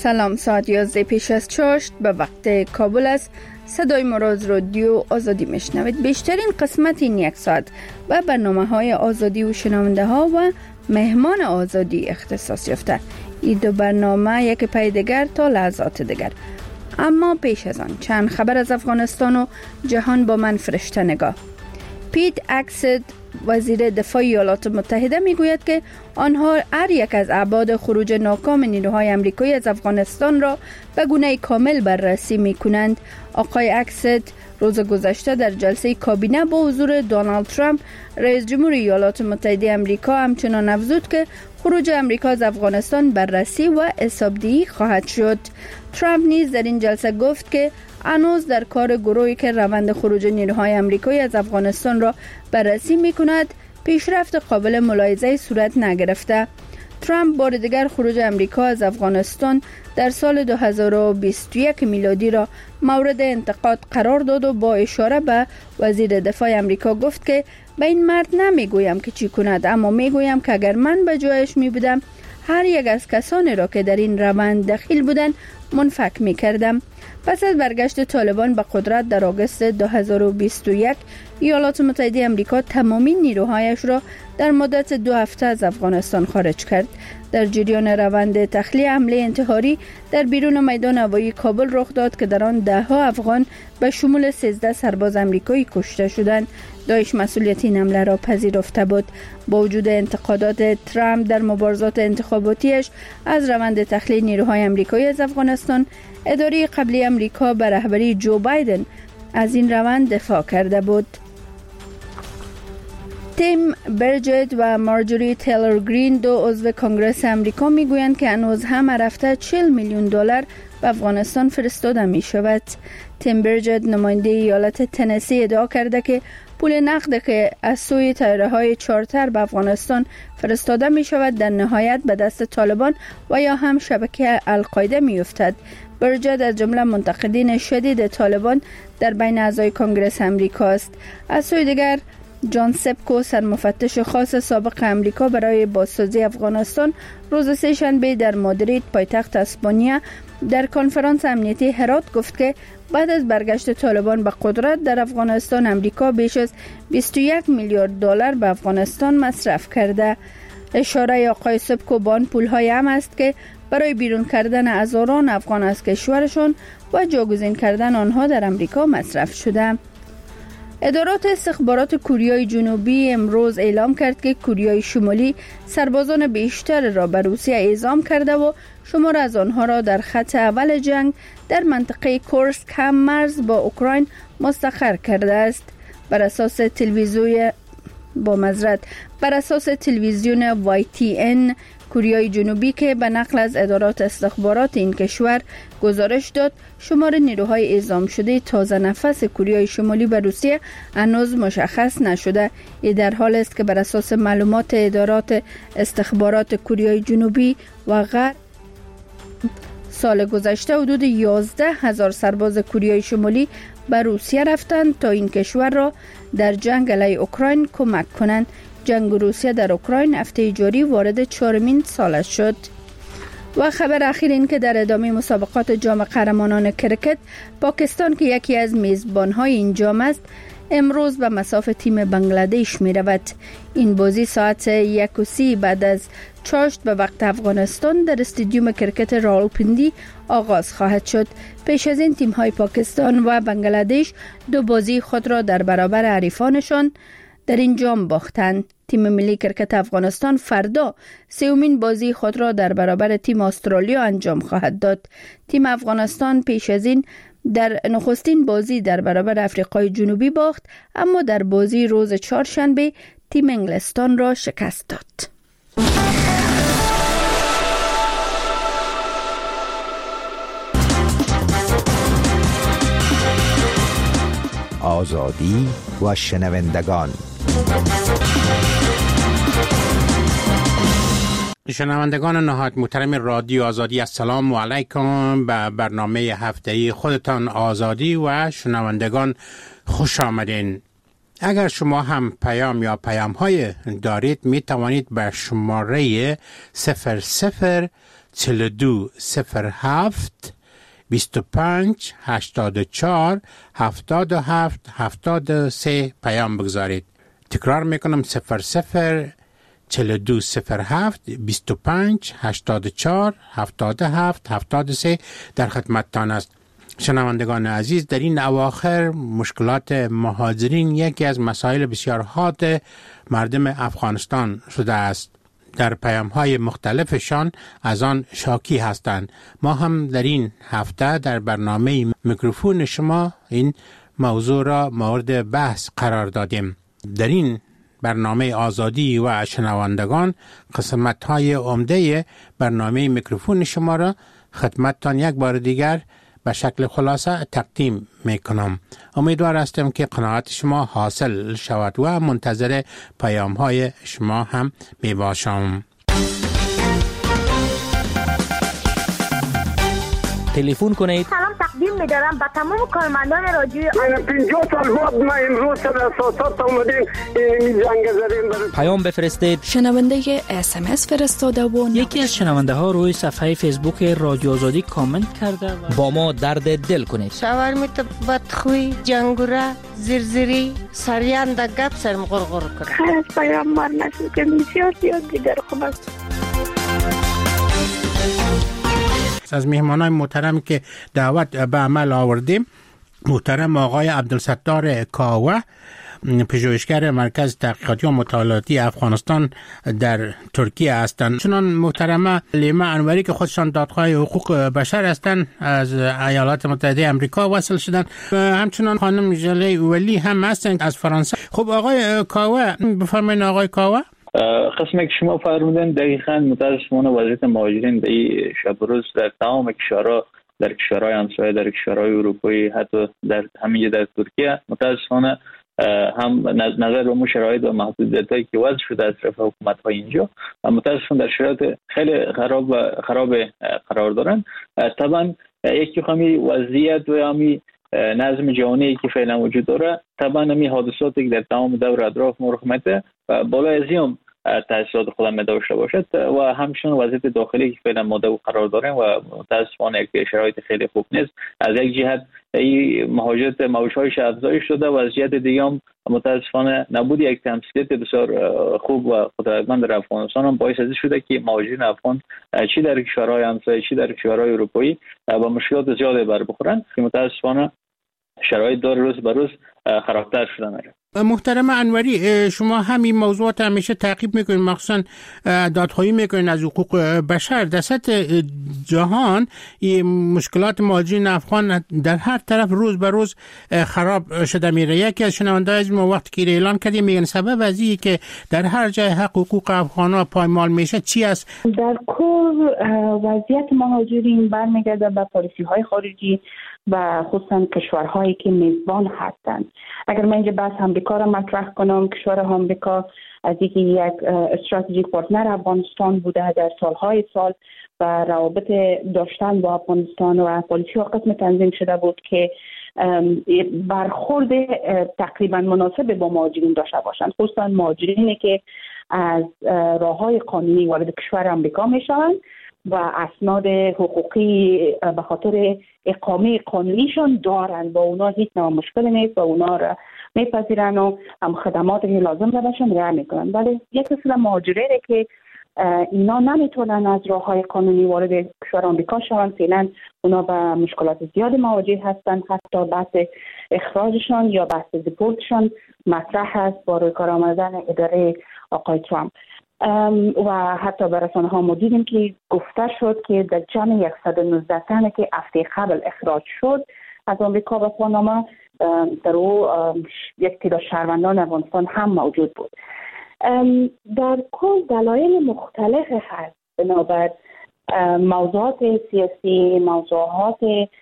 سلام، ساعت 11 پیش از چاشت به وقت کابل است. صدای مراز رادیو آزادی میشنوید. بیشترین قسمت این یک ساعت و برنامه های آزادی و شنونده ها و مهمان آزادی اختصاص یافته. این دو برنامه یک پی دیگر تا لحظات دیگر. اما پیش از آن چند خبر از افغانستان و جهان با من فرشته نگاه. پیت اکسد وزیر دفاع ایالات متحده میگوید که آنها هر یک از ابعاد خروج ناکام نیروهای آمریکایی از افغانستان را به گونه کامل بررسی میکنند. آقای اکسد روز گذشته در جلسه کابینه با حضور دونالد ترامپ رئیس جمهور ایالات متحده آمریکا همچنان افزود که خروج آمریکا از افغانستان بررسی و حسابدهی خواهد شد. ترامپ نیز در این جلسه گفت که هنوز در کار گروهی که روند خروج نیروهای آمریکایی از افغانستان را بررسی می‌کند پیشرفت قابل ملاحظه صورت نگرفته. ترامپ بار دیگر خروج آمریکا از افغانستان در سال 2021 میلادی را مورد انتقاد قرار داد و با اشاره به وزیر دفاع آمریکا گفت که به این مرد نمیگویم که چی کند، اما میگویم که اگر من به جایش می بودم هر یک از کسانی را که در این روند دخیل بودند منفک می کردم. پس از برگشت طالبان به قدرت در آگوست 2021 ایالات متحده آمریکا تمامی نیروهایش را در مدت 2 هفته از افغانستان خارج کرد. در جریان روند تخلیه حمله انتحاری در بیرون میدان هوایی کابل رخ داد که در آن 10 افغان به شمول 13 سرباز آمریکایی کشته شدند. داعش مسئولیت این حمله را پذیرفته بود. با وجود انتقادات ترامپ در مبارزات انتخاباتیش از روند تخلیه نیروهای آمریکایی از افغانستان، اداره قبلی آمریکا به رهبری جو بایدن از این روند دفاع کرده بود. تیم برجت و مارجوری تیلر گرین، دو عضو کنگره آمریکا، میگویند که هنوز هم هر هفته $40 میلیون به افغانستان فرستاده می شود. تیم برجت نماینده ایالت تنسی ادعا کرده که پول نقد که از سوی طیاره‌های چارتر به افغانستان فرستاده می شود در نهایت به دست طالبان و یا هم شبکه القاعده می افتد. برجت از جمله منتقدین شدید طالبان در بین اعضای کنگره آمریکا است. از سوی دیگر جان سپکو، سرمفتش خاص سابق آمریکا برای بازسازی افغانستان، روز سه‌شنبه در مادرید پایتخت اسپانیا در کنفرانس امنیتی هرات گفت که بعد از برگشت طالبان به قدرت در افغانستان آمریکا بیش از $21 میلیارد به افغانستان مصرف کرده. اشاره آقای سپکو به آن پول‌های هم است که برای بیرون کردن هزاران افغان از کشورشان و جاگزین کردن آنها در آمریکا مصرف شده. ادارات استخبارات کوریای جنوبی امروز اعلام کرد که کوریای شمالی سربازان بیشتر را به روسیه اعزام کرده و شمار از آنها را در خط اول جنگ در منطقه کورسک هم مرز با اوکراین مستقر کرده است. بر اساس تلویزیون YTN کوریای جنوبی که به نقل از ادارات استخبارات این کشور گزارش داد، شمار نیروهای اعزام شده تازه نفس کوریای شمالی به روسیه هنوز مشخص نشده. این در حال است که بر اساس معلومات ادارات استخبارات کوریای جنوبی و غرب سال گذشته حدود 11,000 سرباز کوریای شمالی به روسیه رفتند تا این کشور را در جنگ علیه اوکراین کمک کنند. جنگ روسیه در اوکراین هفته جاری وارد 4مین سالش شد. و خبر اخیر این که در ادامه مسابقات جام قهرمانان کرکت، پاکستان که یکی از میزبان‌های این جام است، امروز به مصاف تیم بنگلادش می رود. این بازی ساعت 1:30 بعد از چاشت به وقت افغانستان در استادیوم کرکت راولپیندی آغاز خواهد شد. پیش از این تیم‌های پاکستان و بنگلادش 2 بازی خود را در برابر حریفانشان در این جام باختند. تیم ملی کرکت افغانستان فردا 3مین بازی خود را در برابر تیم استرالیا انجام خواهد داد. تیم افغانستان پیش از این در نخستین بازی در برابر افریقای جنوبی باخت، اما در بازی روز چهارشنبه تیم انگلستان را شکست داد. آزادی و شنوندگان. شنوندگان نهایت محترم رادیو آزادی، السلام علیکم. به برنامه هفته‌ای خودتان آزادی و شنوندگان خوش آمدین. اگر شما هم پیام یا پیام های دارید می توانید به شماره 004207 25 84 77 73 پیام بگذارید. تکرار میکنم 004207 25 84 77 73 در خدمتتان است. شنوندگان عزیز، در این اواخر مشکلات مهاجرین یکی از مسائل بسیار حاد مردم افغانستان شده است. در پیام‌های مختلفشان از آن شاکی هستند. ما هم در این هفته در برنامه میکروفون شما این موضوع را مورد بحث قرار دادیم. در این برنامه آزادی و شنوندگان قسمت‌های عمده برنامه میکروفون شما را خدمتتان یک بار دیگر به شکل خلاصه تقدیم میکنم. امیدوار هستم که قناعت شما حاصل شود و منتظر پیام های شما هم می باشم. تلفن کنید. سلام تقدیم می‌دارم به تمام کارمندان رادیو. 50 سال بعد ما امروز در اساسات اومدیم این جنگ زدیم. پیام بفرستید. شنونده SMS فرستاده و یکی از شنونده ها روی صفحه فیسبوک رادیو آزادی کامنت کرده و با ما درد دل کنید. شاورمیت بدخوی، جنگوره، زرزری، سریان دگب سرم غرغر کنه. خیر از پیام مار نشد که بسیار دیگر خوب است. از مهمانای محترم که دعوت به عمل آوردیم، محترم آقای عبدالستار کاوه، پژوهشگر مرکز تحقیقاتی و مطالعاتی افغانستان در ترکیه هستند. چنان محترمه لیما انوری که خودشان دادخواه حقوق بشر هستند، از ایالات متحده آمریکا وصل شدند. همچنان خانم ژله ولی هم هستند از فرانسه. خب آقای کاوه، بفرمایید. آقای کاوه، قسمی که شما فرمودن دقیقاً متاسفانه وضعیت مهاجرین به این شب روز در تمام کشورها، در کشورهای همسایه، در کشورهای اروپایی، حتی در همین در ترکیه متاسفانه هم نظر به شرایط و محدودیتایی که وضع شده از طرف حکومت‌های اینجا متاسفانه در شرایط خیلی خراب قرار دارن. طبعا یکی خامی وضعیت و همی نظم جهانی که فعلا وجود داره، طبعا همی حادثاتی که در تمام دور اطراف ما رخ میده و بالای از این تاثیرات خودم داشته باشد و همچنین وضعیت داخلی که فعلا ما در قرار داریم و متاسفانه یک شرایط خیلی خوب نیست. از یک جهت این مهاجرت موج‌هایش افزایش شده و از جهت دیگه هم متاسفانه نبود یک تمثیلیت بسیار خوب و قدرتمند در افغانستان هم باعث شده که مهاجرین افغان چی در کشورهای همسایه چی در کشورهای اروپایی با مشکلات زیادی بر بخورن که متاسفانه شرایط داره روز به روز خرابتر شدن. محترم انوری، شما همین موضوعات همیشه تعقیب میکنید، مخصوصا دادخواهی میکنید از حقوق بشر. در سطح جهان این مشکلات مهاجرین افغان در هر طرف روز به روز خراب شده میره. یکی از شنونده‌های از ما وقتی که اعلان کردیم میگن سبب از اینه که در هر جای حقوق افغان‌ها پایمال میشه چی است؟ در کل وضعیت مهاجرین برمیگرده به پالیسی‌های خارجی و خصوصا کشورهایی که میزبان هستند. اگر من اینجا بحث آمریکا را مطرح کنم، کشور آمریکا از اینکه یک استراتژیک پارتنر افغانستان بوده در سالهای سال و روابط داشتن با افغانستان و پالیسی ها قسم تنظیم شده بود که برخورد تقریبا مناسب با مهاجرین داشته باشند، خصوصا مهاجرینی که از راههای قانونی وارد کشور آمریکا میشوند و اسناد حقوقی به خاطر اقامه قانونیشون دارن، با اونا هیچ نوع مشکل نیست و اونا را میپذیرن و هم خدمات که لازم دارشون رعایت میکنن. ولی یک سلسله مهاجرینه که اینا نمیتونن از راههای قانونی وارد کشور آمریکا شوند، فعلا اونا به مشکلات زیاد مواجه هستن. حتی بحث اخراجشون یا بحث دیپورتشون مطرح هست با روی کار آمدن اداره آقای ترامپ و حتی به رسانه ها ما دیدیم که گفته شد که در جمع 119 تنه که هفته قبل اخراج شد از آمریکا به پاناما، در او یک تعداد شهروندان افغانستان هم موجود بود. در کل دلایل مختلف هست، بنابر موضوعات سیاسی، موضوعات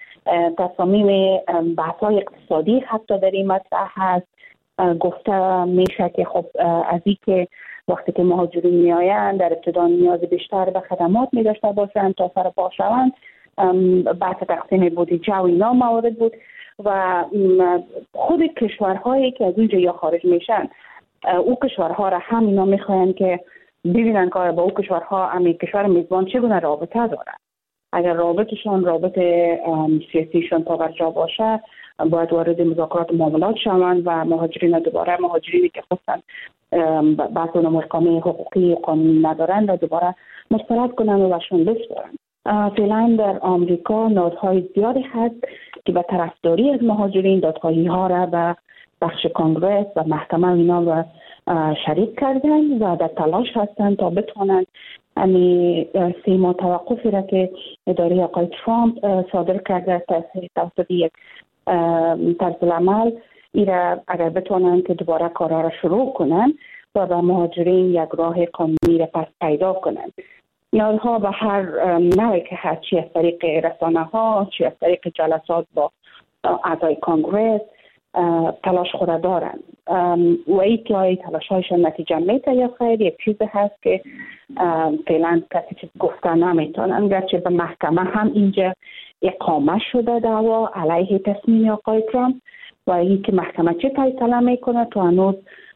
تصامیم بحث‌های اقتصادی حتی در این مطرح هست. گفته میشه که خب از این که وقتی که مهاجرین میآیند در ابتدا نیاز بیشتر به خدمات می داشته باشند تا سر پا شوند، بحث تقسیم بودجه و اینا موارد بود و خود کشورهایی که از اونجا یا خارج میشن او کشورها را هم اینا میخواین که ببینن که با او کشورها همین کشور میزبان چگونه رابطه دارن. اگر رابطشان رابطه سیاسیشان توجه باشه باید وارد مذاکرات معاملات شوند و مهاجرینی که خواستن بعض اون محکمه حقوقی قانونی ندارن و دوباره مسترد کنن و بهشون بسپارن. فعلا در آمریکا نهادهای زیادی هست که به طرفداری از مهاجرین دادخواهی ها را به بخش کنگره و محکمه اینا را شریک کردن و در تلاش هستند تا بتوانند یعنی 3 ماه توقفی را که اداره آقای ترامپ صادر کرده توسط یک طرز العمل ایره اگر بتوانند که دوباره کارها را شروع کنند و به مهاجرین یک راه قانونی را پس پیدا کنند. اینها به هر نوعی که هست، چی از طریق رسانه ها، چی از طریق جلسات با اعضای کنگره تلاش خود دارند و ای تلاش هایشان نتیجه میده یا خیر. یک چیز هست که فعلا کسی چیز گفته نمیتونن، گرچه به محکمه هم اینجا اقامه شده دعوا علیه تصمیم آقای ترامپ و این که محکمه چه فیصله میکنه تو هنوز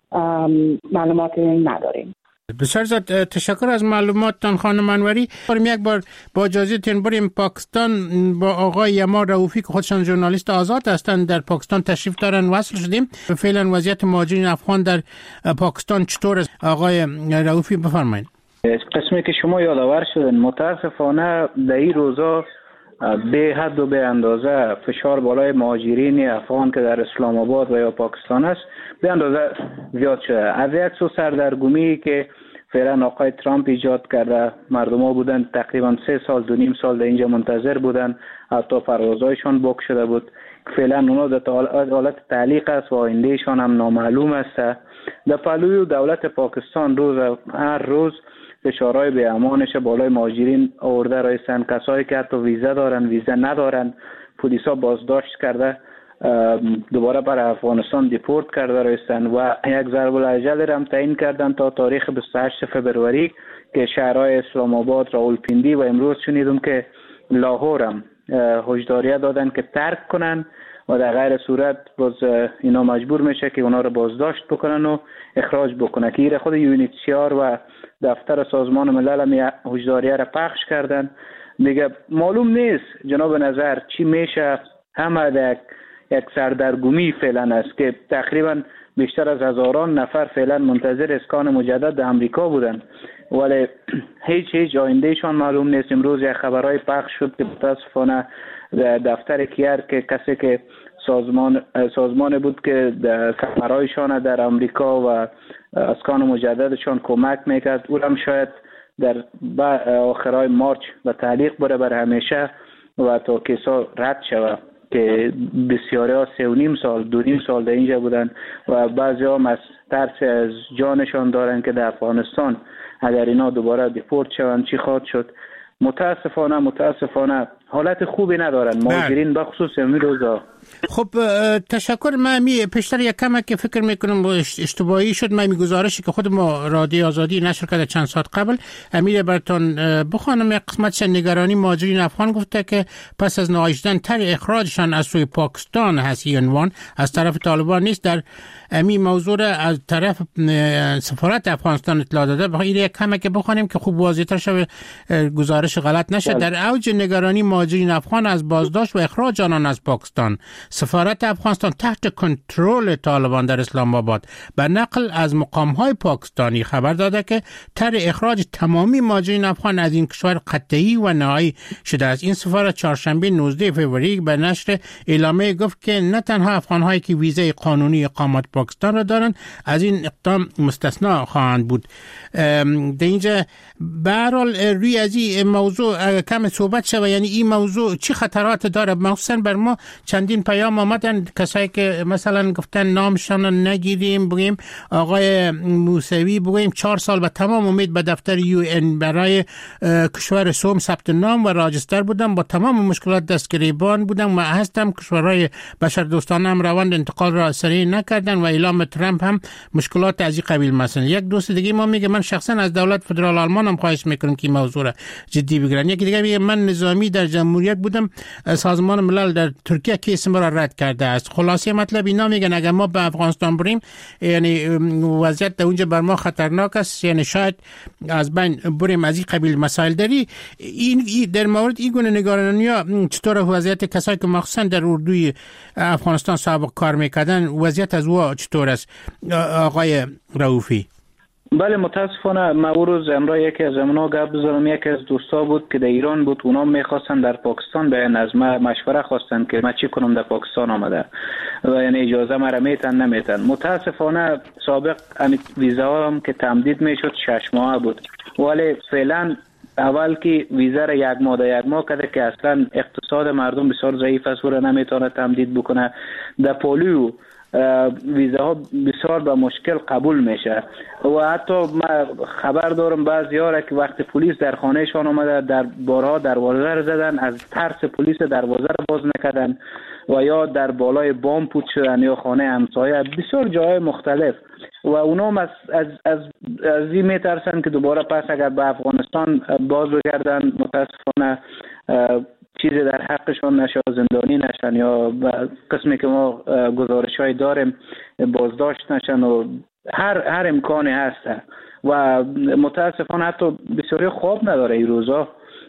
معلومات نداریم. بسیار زیاد تشکر از معلوماتتان خانم انوری. یک بار با اجازهتون بریم پاکستان با آقای یما رؤوفی که خودشان ژورنالیست آزاد هستند، در پاکستان تشریف دارن وصل شدیم. فعلا وضعیت مهاجرین افغان در پاکستان چطور است؟ آقای رؤوفی بفرمایید. قسمی که شما یادآور شدن متاسفانه در این روزا به حد و به اندازه فشار بالای مهاجرین افغان که در اسلام آباد و یا پاکستان است به اندازه زیاد شده. از یک سو سردرگمی که فعلا آقای ترامپ ایجاد کرده، مردم ها بودن تقریبا 3 سال 2.5 سال در اینجا منتظر بودن، حتی پروازهایشان بوک شده بود. فعلا اونا در حالت تعلیق است و آیندهشان هم نامعلوم است. در پهلوی دولت پاکستان هر روز فشارهای به امانش بالای مهاجرین آورده رایستن. کسایی که حتی ویزا دارن ویزا ندارن پلیسا بازداشت کرده دوباره بر افغانستان دیپورت کرده رایستن و یک ضرب الاجل هم تعیین کردن تا تاریخ 28 فبروری که شهرهای اسلام آباد، راولپیندی و امروز شنیدم که لاهور هم هشداریه دادن که ترک کنن و در غیر صورت باز اینا مجبور میشه که اونا رو بازداشت بکنن و اخراج بکنن. که ایره خود یونیتسیار و دفتر سازمان ملل هم هشداریه را پخش کردن. دیگه معلوم نیست جناب نظر چی میشه. همه در یک سردرگمی فعلا است که تقریبا بیشتر از هزاران نفر فعلا منتظر اسکان مجدد در امریکا بودن ولی هیچ آیندهشان معلوم نیست. امروز یک خبرهای پخش شد که متاسفانه دفتر کیر که کسی که سازمان بود که سفرهایشان در امریکا و اسکان مجددشان کمک میکرد او هم شاید در آخرهای مارچ به تعلیق بره بر همیشه و تا کیسا رد شود که بسیاری ها 3.5 سال 2.5 سال در اینجا بودن و بعضی هم از ترس از جانشان دارن که در افغانستان اگر اینا دوباره دیپورت شوند چی خواهد شد. متاسفانه حالت خوبی ندارن مهاجرین به خصوص این روزا. خب تشکر. من پیشتر یک کمک که فکر میکنم اشتباهی شد. من گزارشی که خود ما رادیو آزادی نشر کرده چند ساعت قبل امیر براتون بخوانم. یک قسمتش نگرانی مهاجرین افغان گفته که پس از نهایی شدن طرح اخراجشان از سوی پاکستان هست عنوان از طرف طالبان نیست. در امی موضوع از طرف سفارت افغانستان اطلاع داده. بخوام یک کمک بخوانیم که خوب واضح‌تر شه گزارش غلط نشه. در اوج نگرانی مهاجرین افغان از بازداشت و اخراج آنان از پاکستان، سفارت افغانستان تحت کنترل طالبان در اسلام آباد به نقل از مقام‌های پاکستانی خبر داده که طرح اخراج تمامی مهاجرین افغان از این کشور قطعی و نهایی شده است. این سفارت چهارشنبه 19 فوریه به نشر اعلامیه گفت که نه تنها افغان‌هایی که ویزای قانونی اقامت پاکستان را دارند از این اقدام مستثنا خواهند بود. در اینجا به هر حال روی از این موضوع کم صحبت شود. یعنی این موضوع چه خطرات داره؟ مخصوصا بر ما چندین پیام آمدن کسایی که مثلا گفتن نامشان نگیریم، بگیم آقای موسوی بگیم 4 سال به تمام امید به دفتر UN برای کشور سوم ثبت نام و راجستر بودم، با تمام مشکلات دستگریبان بودم و هستم. کشورهای بشر دوستانه هم روند انتقال را سریع نکردن و اعلام ترامپ هم مشکلات از این قبیل. مثلا یک دوست دیگه ما میگه من شخصا از دولت فدرال آلمان هم خواهش میکنم که این موضوع را جدی بگیرن. یکی دیگه میگه من نظامی در جمهوریت بودم، سازمان ملل در ترکیه کیس ما را رد کرده است. خلاصه مطلب اینا میگن اگر ما به افغانستان بریم یعنی وضعیت در اونجا بر ما خطرناک است، یعنی شاید از بین بریم. از این قبیل مسائل داری. این در مورد این گونه نگرانی‌ها چطور وضعیت کسایی که مخصوصا در اردوی افغانستان سابق کار میکردن وضعیت از او چطور است آقای رؤوفی؟ بله متاسفانه ما او روز امروز یکی از اونا گپ بزنم. یکی از دوستا بود که در ایران بود، اونا میخواستن در پاکستان بیان، از ما مشوره خواستن که ما چی کنم در پاکستان آمده و یعنی اجازه مرا میتن نمیتن. متاسفانه سابق ویزا هم که تمدید میشد 6 ماه بود، ولی فعلا اول که ویزا را یک ماه کرده که اصلا اقتصاد مردم بسیار ضعیف است و را نمیتونه تمدید بکنه. در پولیو ویزاها بسیار به مشکل قبول میشه و حتی ما خبر دارم بعضی‌ها را که وقتی پلیس در خانهشان آمده در بارها دروازه را زدن، از ترس پلیس دروازه را باز نکردن و یا در بالای بام پوت شدن یا خانه همسایه، بسیار جای مختلف. و اونا از این میترسن که دوباره پس اگر به افغانستان باز بگردن متاسفانه چیزی در حقشون نشه، زندانی نشن یا قسمی که ما گزارش‌های داریم بازداشت نشن و هر امکانی هست. و متاسفانه حتی بسیاری خواب نداره این روزا،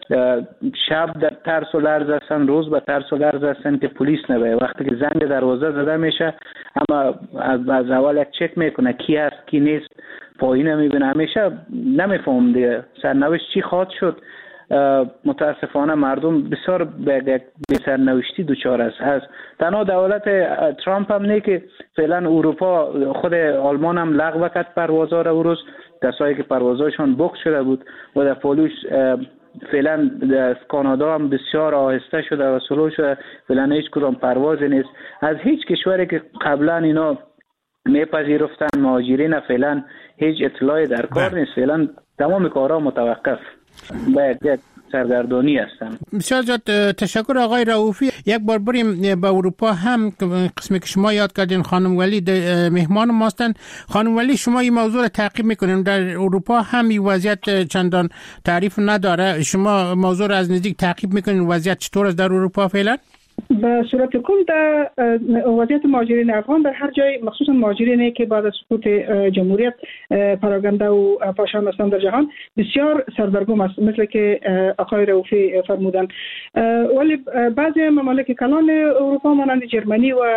شب در ترس و لرز هستن، روز به ترس و لرز هستن که پلیس نباید. وقتی که زنگ دروازه زده میشه اما از اول یک چک میکنه کی هست کی نیست، پایین میبینه، همیشه نمیفهم دیگه سرنوشت چی خواهد شد. متاسفانه مردم بسیار به سرنوشتی دچار است. تنها دولت ترامپ هم نه که فعلا اروپا، خود آلمان هم لغو کرد پروازها را. روز کسایی که پروازهاشون بوک شده بود و در پولوش فعلا در کانادا هم بسیار آهسته شده و سلو شده، فعلا هیچ کدام پروازی نیست. از هیچ کشوری که قبلا اینا میپذیرفتن مهاجرین فعلا هیچ اطلاعی در کار نیست. فعلا تمام کارها متوقف، باید یک سرگردانی هستن. بسیار زیاد تشکر آقای رؤوفی. یک بار بریم به اروپا هم، قسمی که شما یاد کردین خانم ولی مهمان ماستن. خانم ولی شما این موضوع رو تعقیب میکنین، در اروپا هم این وضعیت چندان تعریف نداره، شما موضوع رو از نزدیک تعقیب میکنین وضعیت چطور است در اروپا فعلا؟ به صورت کل در وضعیت مهاجرین افغان در هر جای، مخصوصا مهاجرینی که بعد از سقوط جمهوریت پراگنده و پاشان هستند در جهان، بسیار سردرگم است، مثل که آقای رؤوفی فرمودند. ولی بعضی ممالک کلان اروپا مانند جرمنی و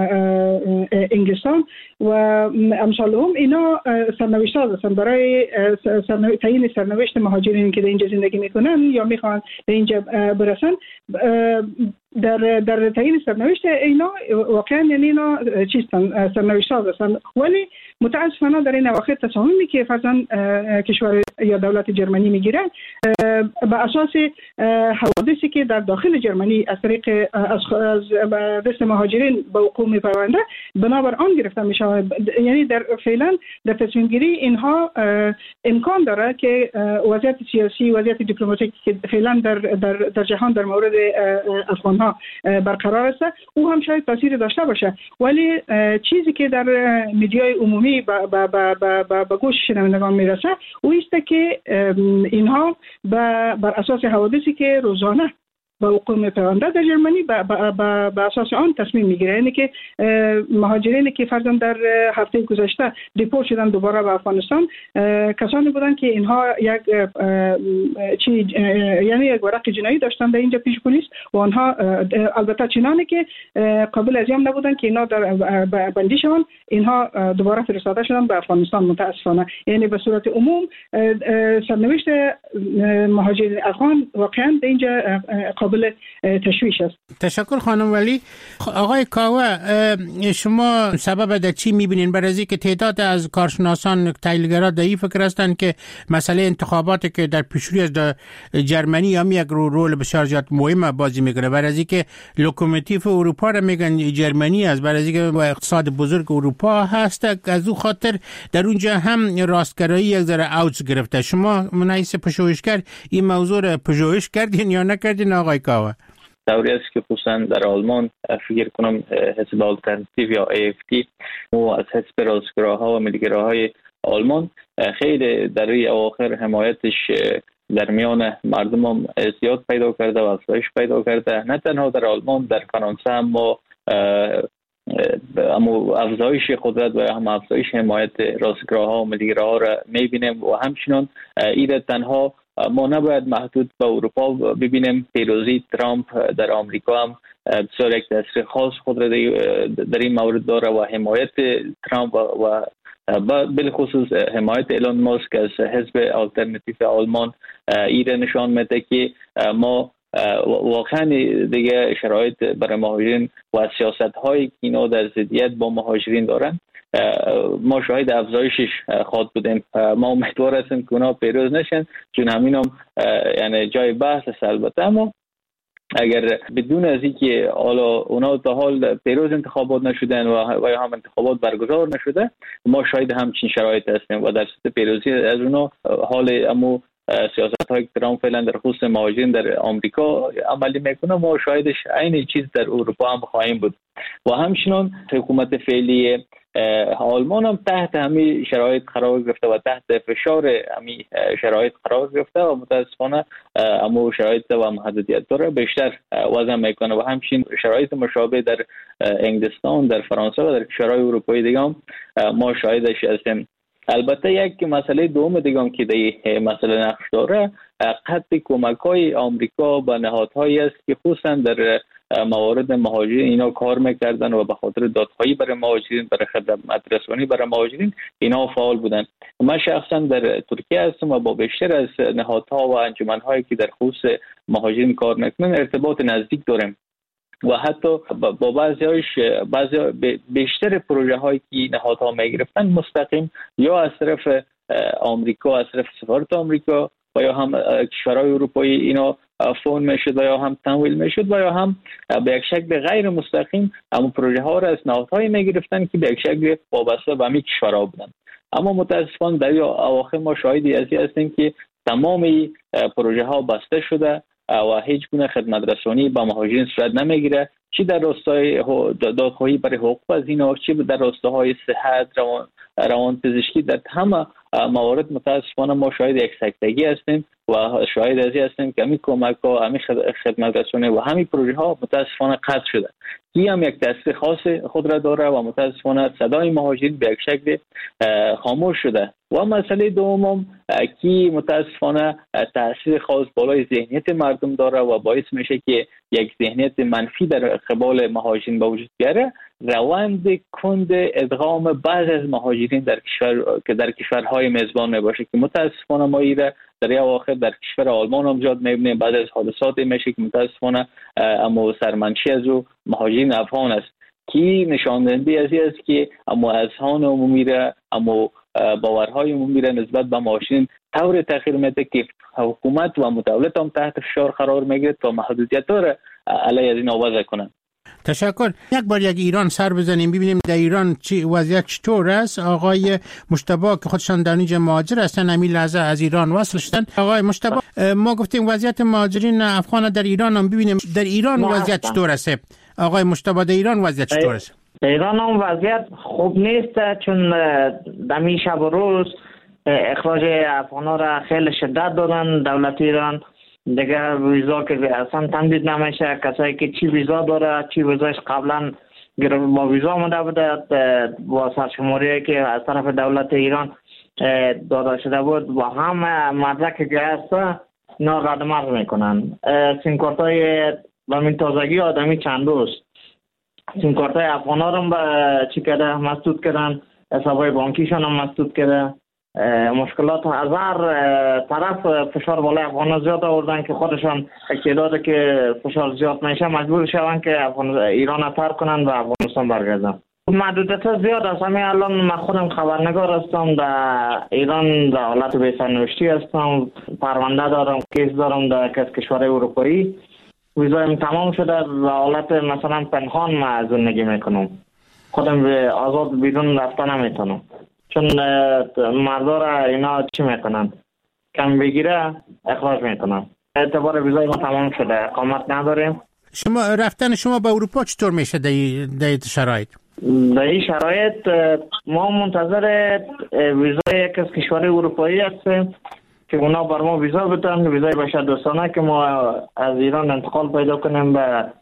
انگلستان و امثالهم اینا سرنوشت ساز هستند برای تعیین سرنوشت مهاجرین که در اینجا زندگی میکنن یا میخوان به اینجا برسن. در تعیین سرنوشت اینا واقعا یعنی اینا چیستن سرنوشت ساز هستن. ولی متاسفانه در این اواخر تصامیمی که فرضاً کشور یا دولت جرمنی میگیره به اساس حوادثی که در داخل جرمنی از طریق از دست مهاجرین به وقوع میپرونده بنابر آن گرفته میشه. یعنی در فعلا در تصمیم گیری اینها امکان داره که وضعیت سیاسی، وضعیت دیپلماتیکی که فعلا در جهان در مورد افغان ها برقرار است او هم شاید تاثیر داشته باشه. ولی چیزی که در میدیای عمومی به گوش شنوندگان میرسه او است که اینها بر اساس حوادثی که روزانه با وقوع میپیونده در جرمنی به اساس آن تصمیم میگیره. یعنی که مهاجرینی که فرضاً در هفته گذشته دیپورت شدن دوباره به افغانستان کسانی بودند که اینها یعنی یک ورق جنایی داشتن در اینجا پیش پلیس و آنها البته چنانی که قابل از یام نبودن که اینا در بندی شدن، اینها دوباره فرستاده شدن به افغانستان. متاسفانه یعنی به صورت عموم سرنوشت مهاجرین افغان واقعا در اینجا قابل تشویش است. تشکر خانم ولی. آقای کاوه شما سبب در چی میبینین برای اینکه تعداد از کارشناسان تحلیلگرا در این فکر هستند که مسئله انتخاباتی که در پیشروی از جرمنی هم یک رول بسیار زیاد مهم بازی میکنه، برای اینکه لوکوموتیو اروپا را میگن جرمنی است، برای اینکه اقتصاد بزرگ اروپا هست، از او خاطر در اونجا هم راستگرایی یک ذره اوج گرفته. شما منایسه پژوهشگر این موضوع را پژوهش کردین یا نکردین آقای کاوه؟ دوری است که خصوصا در آلمان فکر کنم حزب آلترناتیو یا AFD و از حزب راستگراها و ملیگراهای آلمان خیلی در این اواخر حمایتش در میان مردم هم زیاد پیدا کرده و افزایش پیدا کرده. نه تنها در آلمان، در فرانسه هم ما اما افزایش قدرت و هم افزایش حمایت راستگراها و ملیگراها را میبینیم و همچنان این تنها ما نباید محدود به اروپا ببینیم. پیروزی ترامپ در آمریکا هم بسیار یک تاثیر خاص خود را در این مورد داره و حمایت ترامپ و بالخصوص حمایت ایلان ماسک از حزب آلترناتیو آلمان ایره نشان میده که ما واقعا دیگه شرایط برای مهاجرین و سیاست هایی که اینا در ضدیت با مهاجرین دارن ما شاهد افزایشش خواهد بودیم. ما امیدوار هستیم که اونا پیروز نشن، چون همین هم یعنی جای بحث است البته. اما اگر بدون از اینکه حالا اونا تا حال پیروز انتخابات نشدن و یا هم انتخابات برگزار نشده، ما شاید همچین شرایط هستیم و در صورت پیروزی از اونا حال امو سیاست های ترامپ فعلا در خصوص مهاجرین در آمریکا عملی میکنه، ما شاهدش عین چیز در اروپا هم خواهیم بود. و همچنان حکومت فعلی آلمان هم تحت همین شرایط قرار گرفته و تحت فشار همین شرایط قرار گرفته و متاسفانه اما شرایط و محدودیت داره بیشتر وضع میکنه و همچنین شرایط مشابه در انگلستان، در فرانسه و در کشورهای اروپایی دیگه هم ما شاهدش هستیم. البته یک مسئله دوم دیگه هم که در مسئله نقش داره قطع کمک‌های آمریکا به نهادهایی است که خصوصا در موارد مهاجرین اینا کار میکردن و به خاطر دادخواهی برای مهاجرین، برای خدمات رسانی برای مهاجرین اینا فعال بودن. من شخصا در ترکیه هستم و با بیشتر از نهادها و انجمن‌هایی که در خصوص مهاجرین کار میکنن ارتباط نزدیک داریم و حتی با بعضی بیشتر پروژه هایی که نهادها میگرفتن مستقیم یا از طرف آمریکا، از طرف سفارت آمریکا و یا هم کشورهای اروپایی اینا فون میشد و یا هم تمویل میشد و یا هم به یک شکل غیر مستقیم اما پروژه ها را از نهادهایی میگرفتن که به یک شکل وابسته به همین کشورها بودن. اما متاسفانه در اواخر ما شاهدی از این هستیم که تمام پروژه ها بسته شده و هیچ گونه خدمت رسانی با مهاجرین صورت نمیگیره، چی در راستای دادخواهی برای حقوق از اینا، چی در راستاهای صحت، روان پزشکی، در همه موارد متاسفانه ما شاهد یک سکتگی هستیم و شاهد از این هستیم که همین کمک ها، همین خدمت رسانی و همین پروژه ها متاسفانه قطع شده. این هم یک تاثیر خاص خود را داره و متاسفانه صدای مهاجرین به یک شکل خاموش شده. و مسئله دوم که متاسفانه تاثیر خاص بالای ذهنیت مردم داره و باعث میشه که یک ذهنیت منفی در قبال مهاجرین به وجود بیاره، روند کند ادغام بعض از مهاجرین در کشورهای میزبان میباشه که متاسفانه ما ایره در اواخر در کشور آلمان هم زیاد میبینیم. بعد از حادثات میشه که متاسفانه اما سرمنشی از او مهاجرین افغان است که نشان دهنده از این است که اما اذهان عمومی را، اما باورهای عمومی را نسبت به مهاجرین طور تغییر میده که حکومت و دولت هم تحت فشار قرار میگیره تا محدودیت را علیه از این وضع کنند. تشکر. یک بار یک ایران سر بزنیم ببینیم در ایران چی وضعیت چطور است. آقای مجتبی که خودشان در نیج مهاجر هستن همین لحظه از ایران وصل شدن. آقای مجتبی، ما گفتیم وضعیت مهاجرین افغان در ایران هم ببینیم در ایران وضعیت چطور است. آقای مجتبی در ایران وضعیت چطور است؟ در ایران هم وضعیت خوب نیست، چون دمی شب و روز اخراج افغانا را خیلی شدت دارن دولت ایران. دیگه ویزا که اصلا تمدید نمیشه، کسایی که چی ویزا داره، چی ویزاش قبلا با ویزا آمده بوده با سرشماری که از طرف دولت ایران داده شده بود و هم مدرک که هست اینا ردمرز میکنن. سیمکارتای با این تازگی آدمی چند روز سیمکارتای افغانا رو چی کرده مسدود کردن، حسابای بانکیشان هم مسدود کرده. مشکلات از هر طرف فشار بالای افغان زیاد آوردن که خودشان اقتدار که فشار زیاد میشه مجبور شدن که ایران رو ترک کنن و افغانستان برگردن. محدودیت زیاد است. همین الان من خودم خبرنگار هستم در ایران، در حالت بی‌سرنوشتی هستم، پرونده دارم، کیس دارم در کشورهای اروپایی. ویزایم تمام شده و حالت مثلا پنهان من زندگی میکنم، خودم به آزاد بیرون رفتن نمیتونم چون مردا را اینا چی میکنن، کم بگیره اخراج میکنن. اعتبار ویزای ما تمام شده، اقامت نداریم. رفتن شما به اروپا چطور میشه در این شرایط؟ در این شرایط ما منتظر ویزای یک از کشور اروپایی هستیم که اونا بر ما ویزا بدن، ویزای بشر دوستانه که ما از ایران انتقال پیدا کنیم به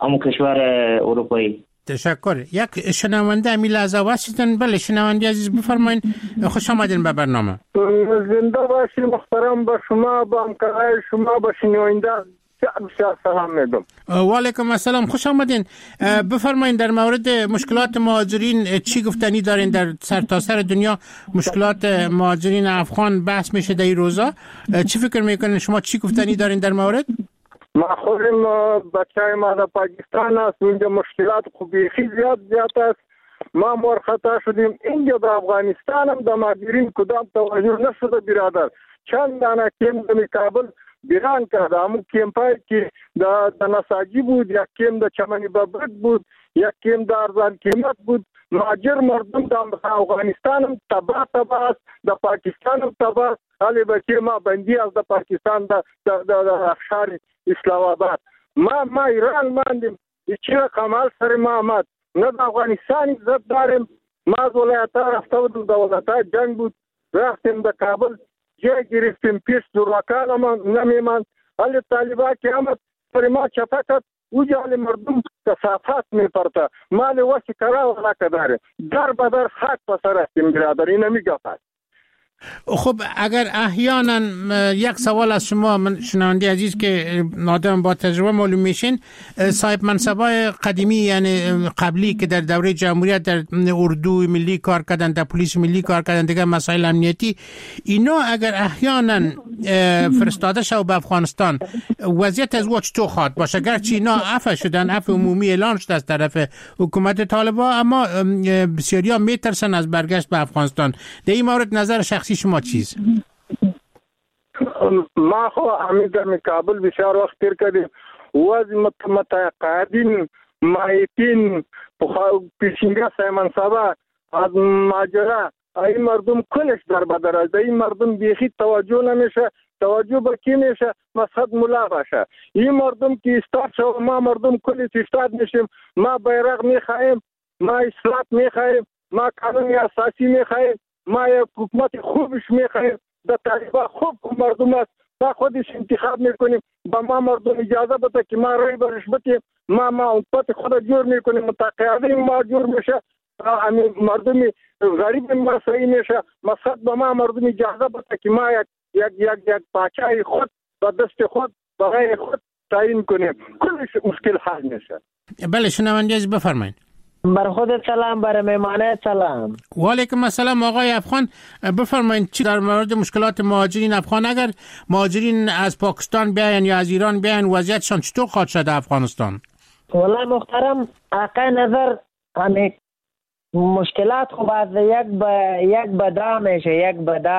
اما کشور اروپایی. تشکر. یک شنونده امیل از واشنگتن. بله شنونده عزیز بفرمایید. خوش آمدین به برنامه. زنده باشید محترم. به شما، به همکارای شما، به شنونده بسیار سلام میدم. و علیکم السلام. خوش آمدین. بفرمایید در مورد مشکلات مهاجرین چی گفتنی دارین؟ در سرتاسر دنیا مشکلات مهاجرین افغان بحث میشه در این روزا. چی فکر میکنین شما؟ چی گفتنی دارین در مورد؟ ما خودم بچه ما در پاکستان است. اینجا مشکلات خوبی زیاد است. ما مرخطا شدیم. اینجا در افغانستان هم در مهاجرین کدام توجه نشده برادر. چند دانه کم در کابل بیران کرده. همون کمپایی که در نساجی بود، یک کم در چمنی ببرک بود، یک کم در ارزان قیمت بود. مهاجر مردم در افغانستان هم تباه است، در پاکستان هم تباه. حالی بچه ما بندی از در پاکستان در شهر اسلام آباد. ما ایران ماندیم. چی کمال سر ما آمد. نه در افغانستان عزت داریم. ما از ولایت ها رفته بودم، در ولایت ها جنگ بود، رفتیم در کابل جای گرفتیم، پیش دروکان ما نمیماند. حالی طالبا که آمد پر ما چپه کرد، او جال مردم کثافات میپرته. مال وسی کرا و نکه داره. در بدر خاک پسر هستیم برادر. این نمیگه پس. خب اگر احیانا یک سوال از شما، من شنونده عزیز که آدم با تجربه معلوم میشین، صاحب منصبای قدیمی یعنی قبلی که در دوره جمهوریت در اردو ملی کار کردن، در پلیس ملی کار کردن، دیگه مسائل امنیتی، اینا اگر احیانا فرستاده شد به افغانستان، وضعیت از وقت چطور خواهد باشه؟ گرچه اینا عفو شدن، عفو عمومی اعلان شده از طرف حکومت طالبان، اما بسیاریا میترسن از برگشت به افغانستان. در این مورد نظر شخصی شما چیز؟ ما خو امید در کابل بسیار وقت تیر کردیم. وضع متقاعدین، مایتین، پیشنگاه سایمنصابه از ماجرا این مردم کلش در بدر است. این مردم بیخی توجه نمیشه. توجه به کی میشه؟ مسجد ملا باشه. این مردم که استاد شو، ما مردم کلی استاد میشیم. ما بیرق میخوایم، ما اصلاح میخوایم، ما قانون اساسی میخوایم، ما یک حکومت خوبش میخوایم. در طالبان خوب مردم است. ما خودش انتخاب میکنیم. با ما مردم اجازه بده که ما رای برش بتیم. ما حکومت خود جور میکنیم. متقاعدین ما جور میشه. مردم غریب ما صحیح میشه. مسجد با ما مردم اجازه بده که ما یک پاچای خود با دست خود برای خود تعیین کنیم. کلش مشکل حل میشه. بله شنونده عزیز بفرمایید. بر خودت سلام، بر مهمانت سلام. و علیکم السلام آقای افغان. بفرمایید چی در مورد مشکلات مهاجرین افغان، اگر مهاجرین از پاکستان بیاین یا از ایران بیاین، وضعیتشان چطور خواهد شد افغانستان؟ والله محترم آقای نظر، همین مشکلات خب از یک بدا میشه. یک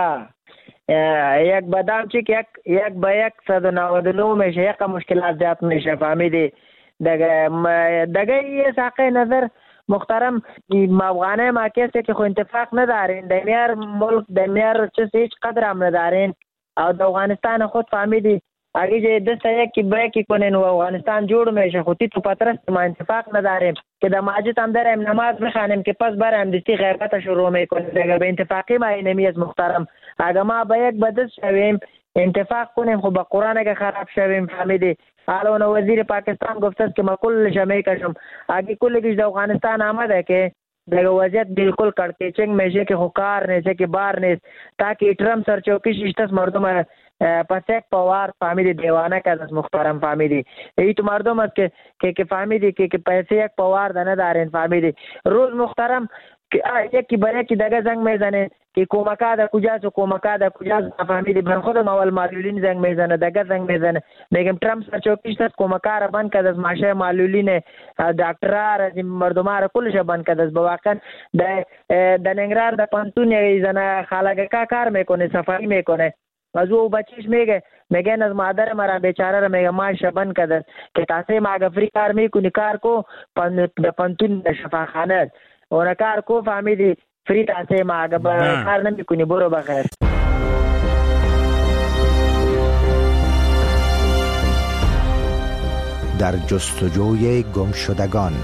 بدا چی که یک به 199 میشه. یک مشکلات زیاد میشه. فهمیدی دگه یه ساقه نظر محترم افغانه ما کسی که خو اتفاق ندارین در میار ملک، در میار چیز هیچ قدر هم ندارین. او در افغانستان خود فهمیدی اگه جه دسته یکی بریکی کنین و افغانستان جور میشه. خودی تو پترست ما اتفاق نداریم که در مسجد هم داریم نماز بخوانیم که پس برم دستی غیبت شروع میکنیم. دیگه به اتفاقی ما اینمی از محترم. اگه ما به یک بدست شویم اتفاق کنیم خب با قرآن اگه خراب شویم. فهمیدی حالا وزیر پاکستان گفته است که ما کلش میکشم. اگه کلش در افغانستان آمده که دیگه وضعیت بالکل کڑکیچنگ میشه که خوکار نیست که بار نیست. تاکه ټرمپ سرچوکیش اشتاس مردم پس یک پوار فهمیدی دیوانه کرد از محترم. فهمیدی ای تو مردم است که فهمیدی که پیسه یک پوار دنه دارین. فهمیدی روز محترم یکی برای که دگه زنگ میزنه که کمکا در کجاست و کمکا در کجاست. فهمیدی من خودم اول معلولین زنگ میزنه، دگه زنگ میزنه میگم ترامپ سرچوکیش است کمکا را بند کرد از ماشه معلولین، دکترها را مردمها را کلش بند کرد از بواقع در ننگرهار در پانتون یک زن خالقه کار میکنه، صفایی میکنه. از او بچیش میگن از مادر مرا بیچاره را میگه ماشه بند کرد که تاسه ما فری کار میکنی کار کو پانتون شفاخانه اون کار کو. فهمیدی فری تاسه ما کار نمیکنی برو بخیر. در جستجوی گمشدگان.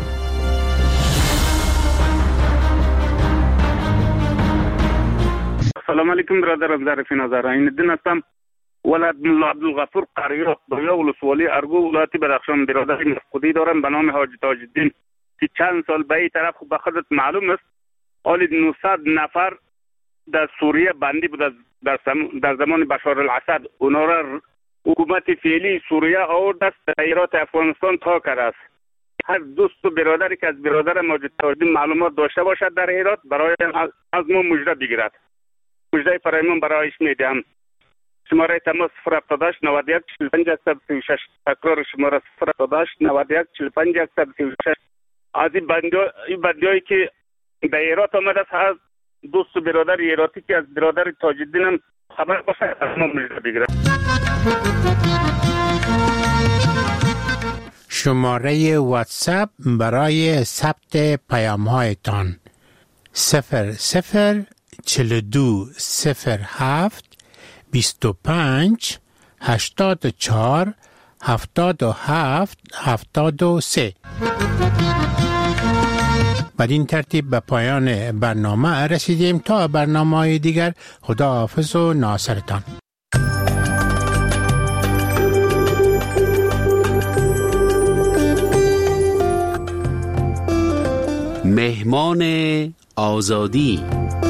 سلام علیکم برادر، ظریف نظر این دین هستم. ولد عبدالغفور قریات دویا ولسوالی ارگو ولایت بدخشان برادر مفقودی دارم به نام حاجی تاج الدین که چند سال به این طرف به خودت معلوم است حالی 900 نفر در سوریه بندی بود در زمان بشار الاسد. اونا را حکومت فعلی سوریه آورد است ایرات افغانستان تا کرده است. هر دوست و برادری که از برادر ماجد تاج الدین معلومات داشته باشد در هرات برای از ما مژده بگیرد. مژده فرایمان برایش میدهم. شماره تماس 078 91 45 136. تکرار شماره 078 91 45 136. از این بندیایی که به ایرات آمده است دوست و برادر ایراتی که از برادر تاج الدین هم خبر باشه از ما مژده بگیرد. شماره واتساپ برای ثبت پیام‌هایتان 004207 25 84 77 73. بدین ترتیب به پایان برنامه رسیدیم. تا برنامه‌های دیگر خداحافظ و ناصرتان. مهمان آزادی.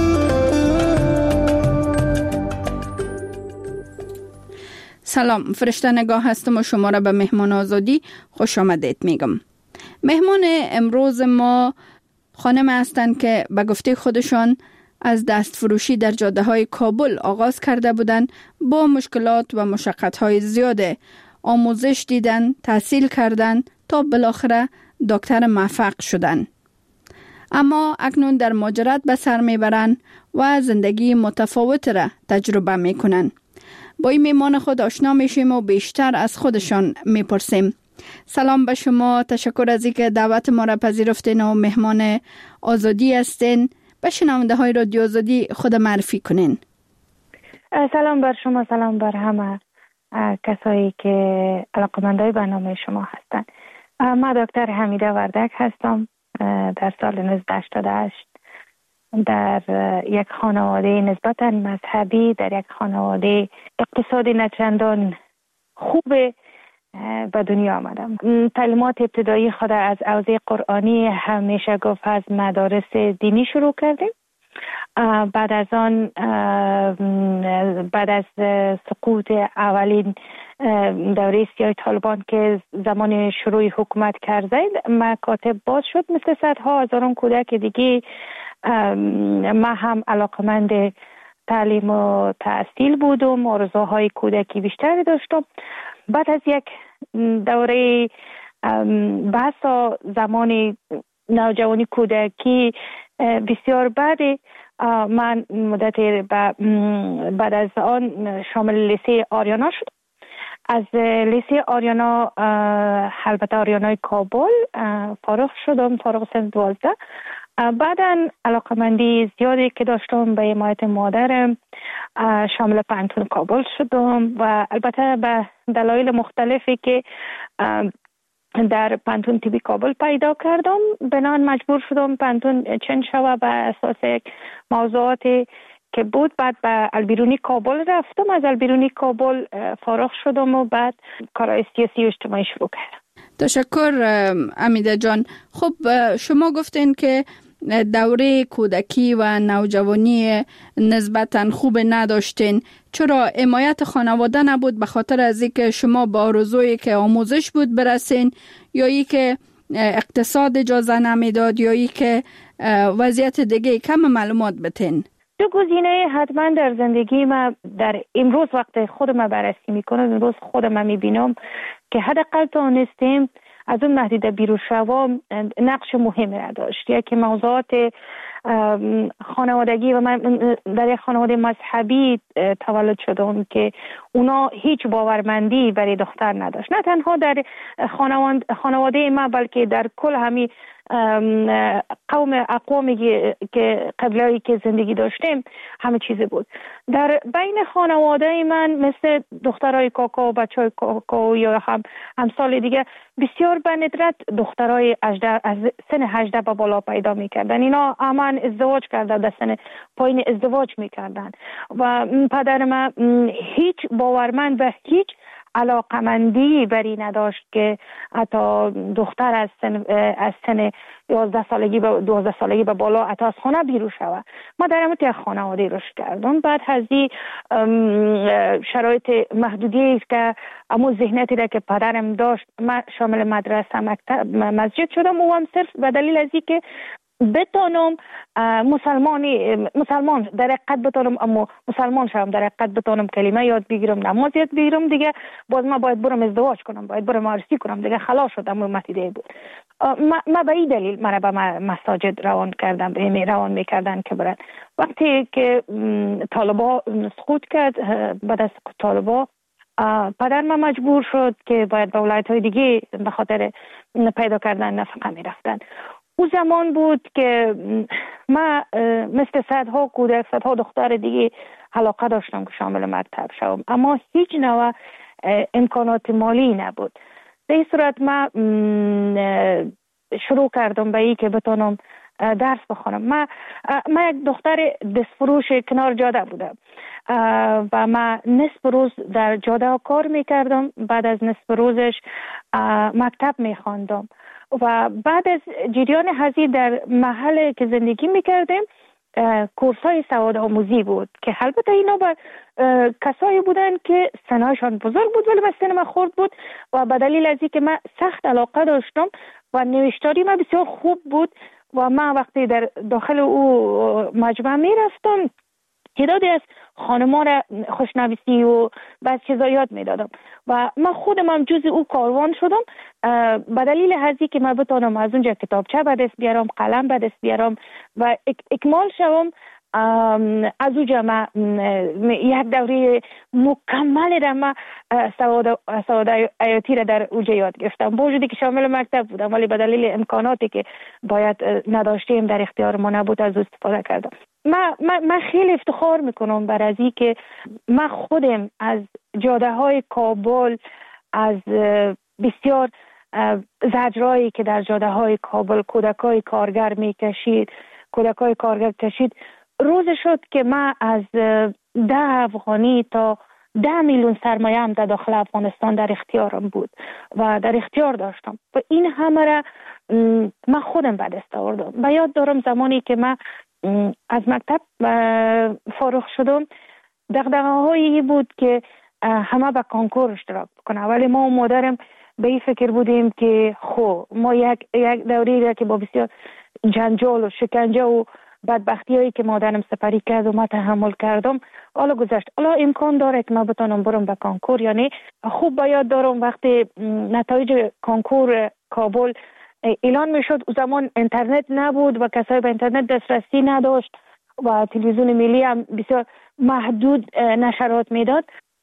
سلام، فرشته نگاه هستم و شما را به مهمان آزادی خوش آمدید میگم. مهمان امروز ما خانم هستند که به گفته خودشان از دست فروشی در جاده های کابل آغاز کرده بودند. با مشکلات و مشقت های زیاده آموزش دیدن، تحصیل کردن تا بالاخره دکتر موفق شدن. اما اکنون در مهاجرت به سر میبرن و زندگی متفاوت را تجربه میکنن. با این مهمان خود آشنا میشیم و بیشتر از خودشان میپرسیم. سلام به شما، تشکر از اینکه دعوت ما را پذیرفتین و مهمان آزادی هستین. به شنونده های رادیو آزادی خود معرفی کنین. سلام بر شما، سلام بر همه کسایی که علاقه‌مندای برنامه شما هستن. من دکتر حمیده وردک هستم. در سال 1988 در یک خانواده نسبتاً مذهبی، در یک خانواده اقتصادی نچندان خوب به دنیا آمدم. تعلیمات ابتدایی خود از حوزه قرآنی همیشه گفت از مدارس دینی شروع کردیم. بعد از آن بعد از سقوط اولین دوره سیاه طالبان که زمان شروع حکومت کرده مکاتب باز شد مثل صدها هزاران کودک دیگه. ما هم علاقمند تعلیم و تحصیل بودم، آرزوهای کودکی بیشتری داشتم. بعد از یک دوره بحث زمان نوجوانی کودکی بسیار بعد من مدت بعد از آن شامل لیسه آریانا شد. از لیسه آریانا البته آریانای کابل فارغ شدم، فارغ سن 12. بعداً علاقمندی زیادی که داشتم به حمایت مادرم شامل پانتون کابل شدم و البته به دلایل مختلفی که در پانتون تیبی کابل پیدا کردم بنان مجبور شدم پانتون چند شوه به اساس یک موضوعاتی که بود. بعد به البیرونی کابل رفتم، از البیرونی کابل فارغ شدم و بعد کارهای سیاسی و اجتماعی شروع کردم. تشکر امیده جان. خب شما گفتین که دوره کودکی و نوجوانی نسبتاً خوب نداشتین. چرا حمایت خانواده نبود؟ به خاطر از اینکه شما با آرزویی که آموزش بود برسین، یا ای که اقتصاد اجازه نمیداد، یا ای که وضعیت دیگه؟ کم معلومات بتین. دو گزینه حتما در زندگی ما در امروز وقت خودم بررسی میکنم، امروز خودم میبینم که حداقل دانستیم از اون محدوده بیرون شوا نقش مهمی را داشت. یکی موضوعات خانوادگی و من در یک خانواده مذهبی تولد شدم که اونا هیچ باورمندی برای دختر نداشت. نه تنها در خانواده ما بلکه در کل همین اقوامی که قبلی که زندگی داشتیم همه چیز بود. در بین خانواده من مثل دخترای کاکا و بچهای کاکا یا همسال دیگه بسیار به ندرت دخترای از سن 18 به بالا پیدا میکردن. اینا همان ازدواج کرده، در سن پایین ازدواج میکردن و پدر من هیچ باورمند و هیچ علاقمندی بری نداشت که حتی دختر از سن 11 سالگی به 12 سالگی به بالا حتی از خانه بیرون شود. ما در همون خانواده رشد کردم. بعد از این شرایط محدودی است که امو ذهنیتی را که پدرم داشت، من شامل مدرسه، مکتب، مسجد شدم و هم صرف به دلیل از این که بتونم مسلمان در حقیقت بتونم، اما مسلمان شدم در حقیقت بتونم کلمه یاد بگیرم، نماز یاد بگیرم، دیگه باز ما باید برم ازدواج کنم، باید برم عروسی کنم، دیگه خلاص شدم. متیده بود. ما به این دلیل مرا به مساجد روان میکردن که برن. وقتی که طالبا سقوط کرد، بعد از طالبا پدر ما مجبور شد که باید به ولایت‌های دیگه به خاطر پیدا کردن نفقه میرفتن. او زمان بود که ما مثل صدها کودک، صدها دختر دیگه علاقه داشتم که شامل مکتب شوم، اما هیچ نوع امکانات مالی نبود. به این صورت ما شروع کردم به این که بتونم درس بخونم. ما یک دختر دستفروش کنار جاده بودم و ما نصف روز در جاده کار میکردم، بعد از نصف روزش مکتب میخواندم و بعد از جریان هزی در محل که زندگی میکردیم کورسای سواد آموزی بود که البته اینا با کسایی بودن که سنشان بزرگ بود ولی سن من خرد بود و به دلیل از اینکه من سخت علاقه داشتم و نوشتاری من بسیار خوب بود و من وقتی در داخل او مجمع میرفتم تعدادی از خانم‌ها را خوشنویسی و بعض چیزا یاد میدادم و من خودم هم جز او کاروان شدم به دلیل هزی که من بتونم از اونجا کتابچه به دست بیارم، قلم به دست بیارم و اکمال شوم. از اونجا من یک دوره مکمل را من سواد حیاتی را در اونجا یاد گرفتم، با وجودی که شامل مکتب بودم ولی به دلیل امکاناتی که باید نداشتیم در اختیار ما نبود از استفاده کردم. من خیلی افتخار میکنم بر از این که من خودم از جاده های کابل، از بسیار زجرایی که در جاده های کابل کودکای کارگر میکشید، کودکای کارگر کشید، روز شد که من از 10 افغانی تا 10 میلیون سرمایه هم در داخل افغانستان در اختیارم بود و در اختیار داشتم و این همه را من خودم به دست آوردم. و یاد دارم زمانی که من از مکتب فارغ شدم دغدغه‌هایی بود که همه به کنکور اشتراک بکنه، ولی ما و مادرم به این فکر بودیم که ما یک دوری را که با بسیار جنجال و شکنجه و بدبختی هایی که مادرم سپری کرد و ما تحمل کردم حالا گذشت، حالا امکان داره که ما بتونم برم به کنکور. یعنی خوب باید دارم وقتی نتایج کنکور کابل اعلان میشد، او زمان اینترنت نبود و کسایی به اینترنت دسترسی نداشت و تلویزیون ملی هم بسیار محدود نشرات میداد،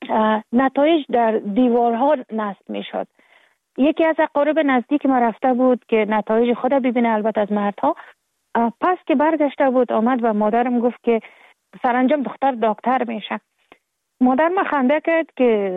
نتایج در دیوارها نصب میشد. یکی از اقارب نزدیک ما رفته بود که نتایج خود ببینه، البته از مردها. پس که برگشته بود آمد و مادرم گفت که سرانجام دختر دکتر میشه. مادر ما خنده کرد که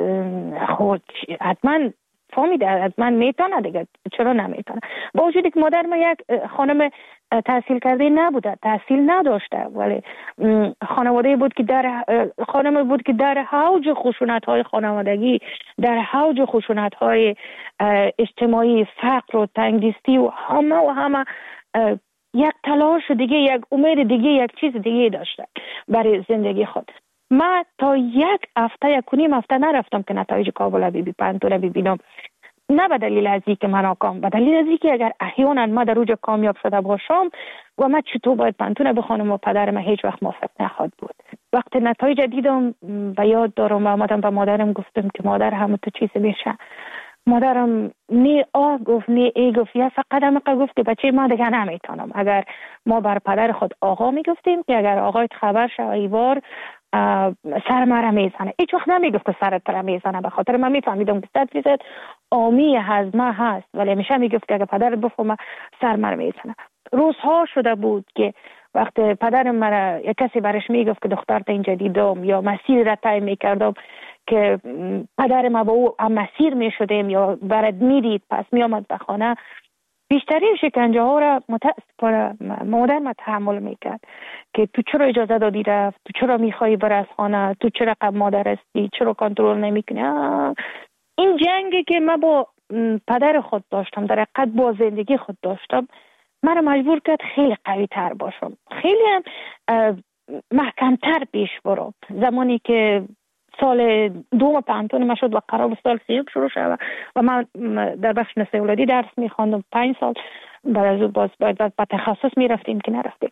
خود حتما فهمیده، حتما میتونه دیگه، چرا نمیتونه؟ با وجودی که مادر ما یک خانم تحصیل کرده نبوده، تحصیل نداشته، ولی خانواده بود که خانم بود که در حوج خشونت‌های خانوادگی، در حوج خشونت‌های اجتماعی، فقر و تنگدستی و همه یک تلاش دیگه، یک امید دیگه، یک چیز دیگه داشته برای زندگی خود. من تا یک هفته، 1.5 هفته نرفتم که نتایج کابل پنتون ببینم، نه به دلیل از اینکه من ناکام، به دلیل از اینکه اگر احیانا ما در اوج کامیاب شده باشم و من چطور باید پنتون بخونم و پدر من هیچ وقت موافق نخواهد بود. وقتی نتایج دیدم و یاد دارم و آمدم به مادرم گفتم که مادر همه تو چیز میشه مادرم نی آه گفت نی ای گفت، یا فقط همه گفت که بچه ما دیگه نمیتونم. اگر ما بر پدر خود آقا میگفتیم که اگر آقایت خبر شد ایوار سر مرا میزنه، هیچ وقت نمیگفت که سرت را میزنه، به خاطر من میفهمیدم که 100% آمی هضمه هست، ولی همیشه میگفت که اگر پدر بفهمه سر مرا میزنه. روزها شده بود که وقت پدرم مرا یک کسی برش میگفت که دخترت اینجا دیدم، یا مسیر را طی میکردم که پدر ما با او هم مسیر میشدیم یا برد میدید پس میامد به خانه، بیشترین شکنجه ها را متاسفانه مادر ما تحمل میکرد که تو چرا اجازه دادی رفت، تو چرا میخوایی بر از خانه، تو چرا قبل مادر هستی، چرا کنترل نمیکنی. این جنگی که من با پدر خود داشتم، در حقیقت با زندگی خود داشتم، من مجبور کرد خیلی قوی تر باشم، خیلی هم محکمتر پیش برم. زمانی که سال دوم پانتون ما شد و قرار سال سیوم شروع شد و من در بخش نسل اولادی درس میخواندم 5 سال، بعد از اون باز باید با تخصص میرفتیم که نرفتیم.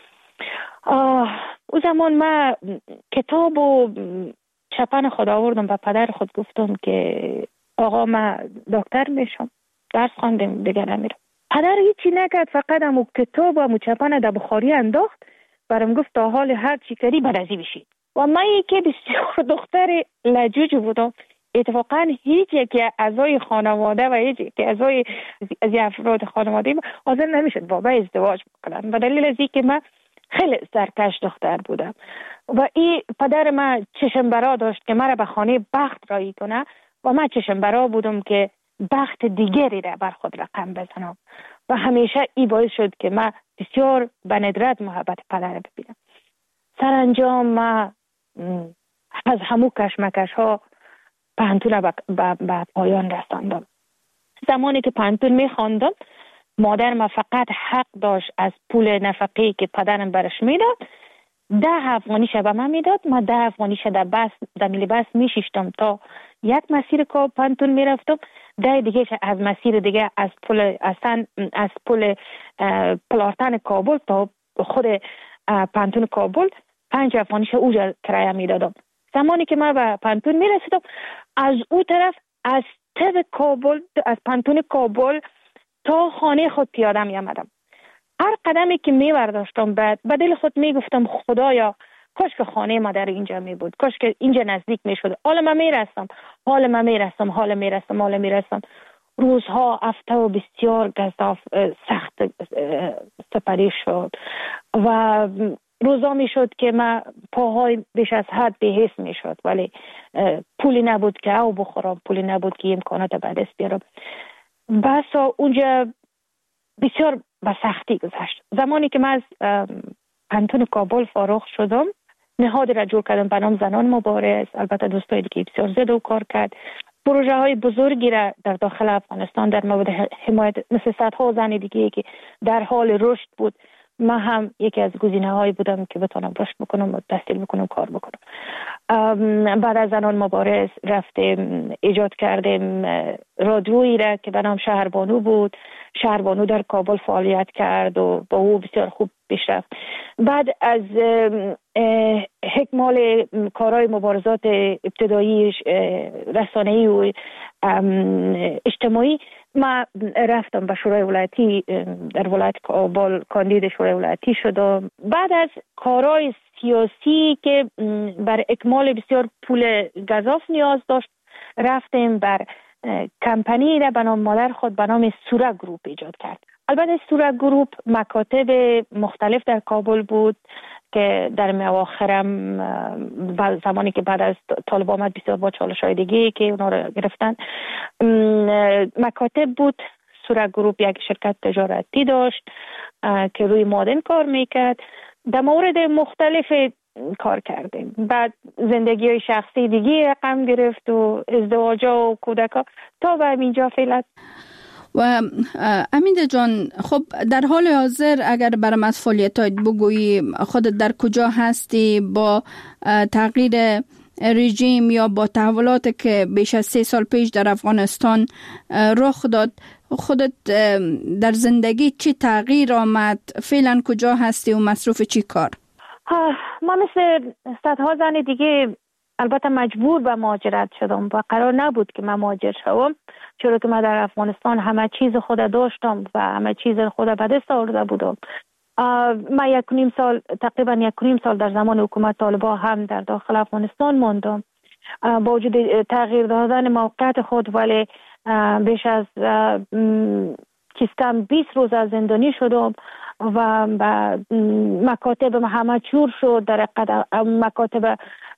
او زمان من کتاب و چپن خود آوردم و پدر خود گفتم که آقا من دکتر میشم، درس خواندم دیگه نمیرم. پدر هیچی نکرد، فقط همون کتاب و چپن در بخاری انداخت، برام گفت تا حال هر چی کردی برازی بشید. و من یکی بسیار دختر لجوج بودم، اتفاقا هیچ یکی اعضای خانواده و هیچ یکی اعضای از افراد خانواده حاضر نمیشد با من ازدواج بکنن، به دلیل از اینکه من خیلی سرکش دختر بودم و این پدر من چشم برا داشت که مرا به خانه بخت رایی کنه و من چشم برا بودم که بخت دیگری را بر خود رقم بزنم و همیشه این باعث شد که من بسیار به ندرت محبت پدر ببینم. سرانجام من از همو کشمکش ها پانتون به پایان رساندم. زمانی که پانتون میخواندم مادر ما فقط حق داشت از پول نفقه که پدرم برش میداد 10 افغانیش به من میداد، من 10 افغانیش در میلی بس میشیشتم تا یک مسیر که پانتون میرفتم، 10 دیگه از مسیر دیگه از پل پلارتن کابل تا خود پانتون کابل 5 افغانیش اوجا کرایه میدادم. زمانی که من به پانتون میرسیدم از او طرف از تب کابل، از پانتون کابل تا خانه خود پیاده می آمدم. هر قدمی که می برداشتم بعد به دل خود می گفتم خدایا کاش که خانه ما در اینجا می بود، کاش که اینجا نزدیک می شد. حالا من می رسم. روزها هفته و بسیار گزاف سخت سپری شد و روزا می شد که من پاهای بیش از حد بی‌حس می شد، ولی پولی نبود که او بخورم، پولی نبود که امکانات به دست بیارم. بسا اونجا بسیار به سختی گذشت. زمانی که من از پانتون کابل فارغ شدم نهاد را جور کردم به نام زنان مبارز، البته دوستای دیگه بسیار زیاد و کار کرد. پروژه های بزرگی را در داخل افغانستان در مورد حمایت مثل صدها زن دیگه که در حال رشد بود، من هم یکی از گزینه‌هایی بودم که بتونم رشد بکنم و تحصیل بکنم، کار بکنم. بعد از زنان مبارز رفتیم ایجاد کردیم رادیویی را که به نام شهربانو بود. شهربانو در کابل فعالیت کرد و با او بسیار خوب پیش رفت. بعد از حکمال کارهای مبارزات ابتدایی رسانه‌ای و اجتماعی ما رفتم به شورای ولایتی در ولایت کابل کاندید شورای ولایتی شدم. بعد از کارهای سیاسی که بر اکمال بسیار پول گزاف نیاز داشت رفتیم بر کمپانی را به نام مادر خود به نام سوره گروپ ایجاد کرد. البته سوره گروپ مکاتب مختلف در کابل بود که در اواخرم زمانی که بعد از طالب آمد بسیار با چالش‌های دیگه که اونا رو گرفتن مکاتب بود. سوره گروپ یک شرکت تجارتی داشت که روی مادن کار میکرد. در مورد مختلف کار کردیم. بعد زندگی شخصی دیگه رقم گرفت و ازدواج و کودکا تا به اینجا فعلا. و امیده جان، خب در حال حاضر اگر برام از فعالیتات بگویی، خودت در کجا هستی با تغییر رژیم یا با تحولات که بیش از 3 سال پیش در افغانستان رخ داد، خودت در زندگی چی تغییر آمد؟ فعلا کجا هستی و مصروف چی کار؟ ما مثل صدها زن دیگه البته مجبور به مهاجرت شدم و قرار نبود که من مهاجر شوم، چرا که من در افغانستان همه چیز خود داشتم و همه چیز خود به دست آورده بودم. من تقریبا 1.5 سال در زمان حکومت طالبان هم در داخل افغانستان ماندم. با وجود تغییر دادن موقعیت خود، ولی بیش از کم 20 روز از زندانی شدم و مکاتب همه چور شد. در مکاتب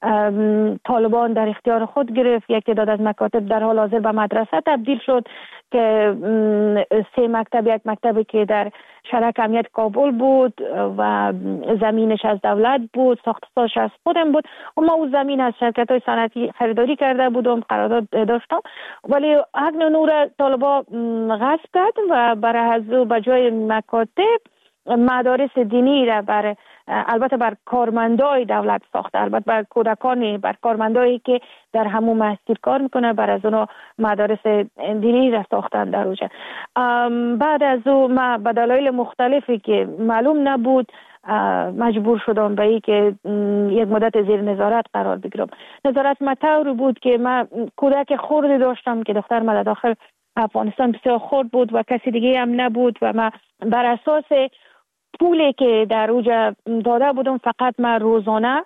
طالبان در اختیار خود گرفت. یک تعداد از مکاتب در حال حاضر به مدرسه تبدیل شد که 3 مکتب، یک مکتبی که در شرک امنیت کابل بود و زمینش از دولت بود، ساختش از خودم بود و ما اون زمین از شرکت های صنعتی خریداری کرده بودم، قرارداد داشتم، ولی حق نور طالبان غصب کرد و برای از به جای مکاتب مدارس دینی را البته بر کارمندای دولت ساخته، البته بر کودکانی، بر کارمندایی که در همون مسجد کار میکنه، بر از اونها مدارس دینی را ساختن در اوجه. بعد از اون ما به دلایل مختلفی که معلوم نبود مجبور شدم به این که یک مدت زیر نظارت قرار بگیرم. نظارت مطور بود که من کودک خردی داشتم که دختر من داخل افغانستان بسیار خرد بود و کسی دیگه هم نبود و من بر اساس پولی که در اوجه داده بودم فقط من روزانه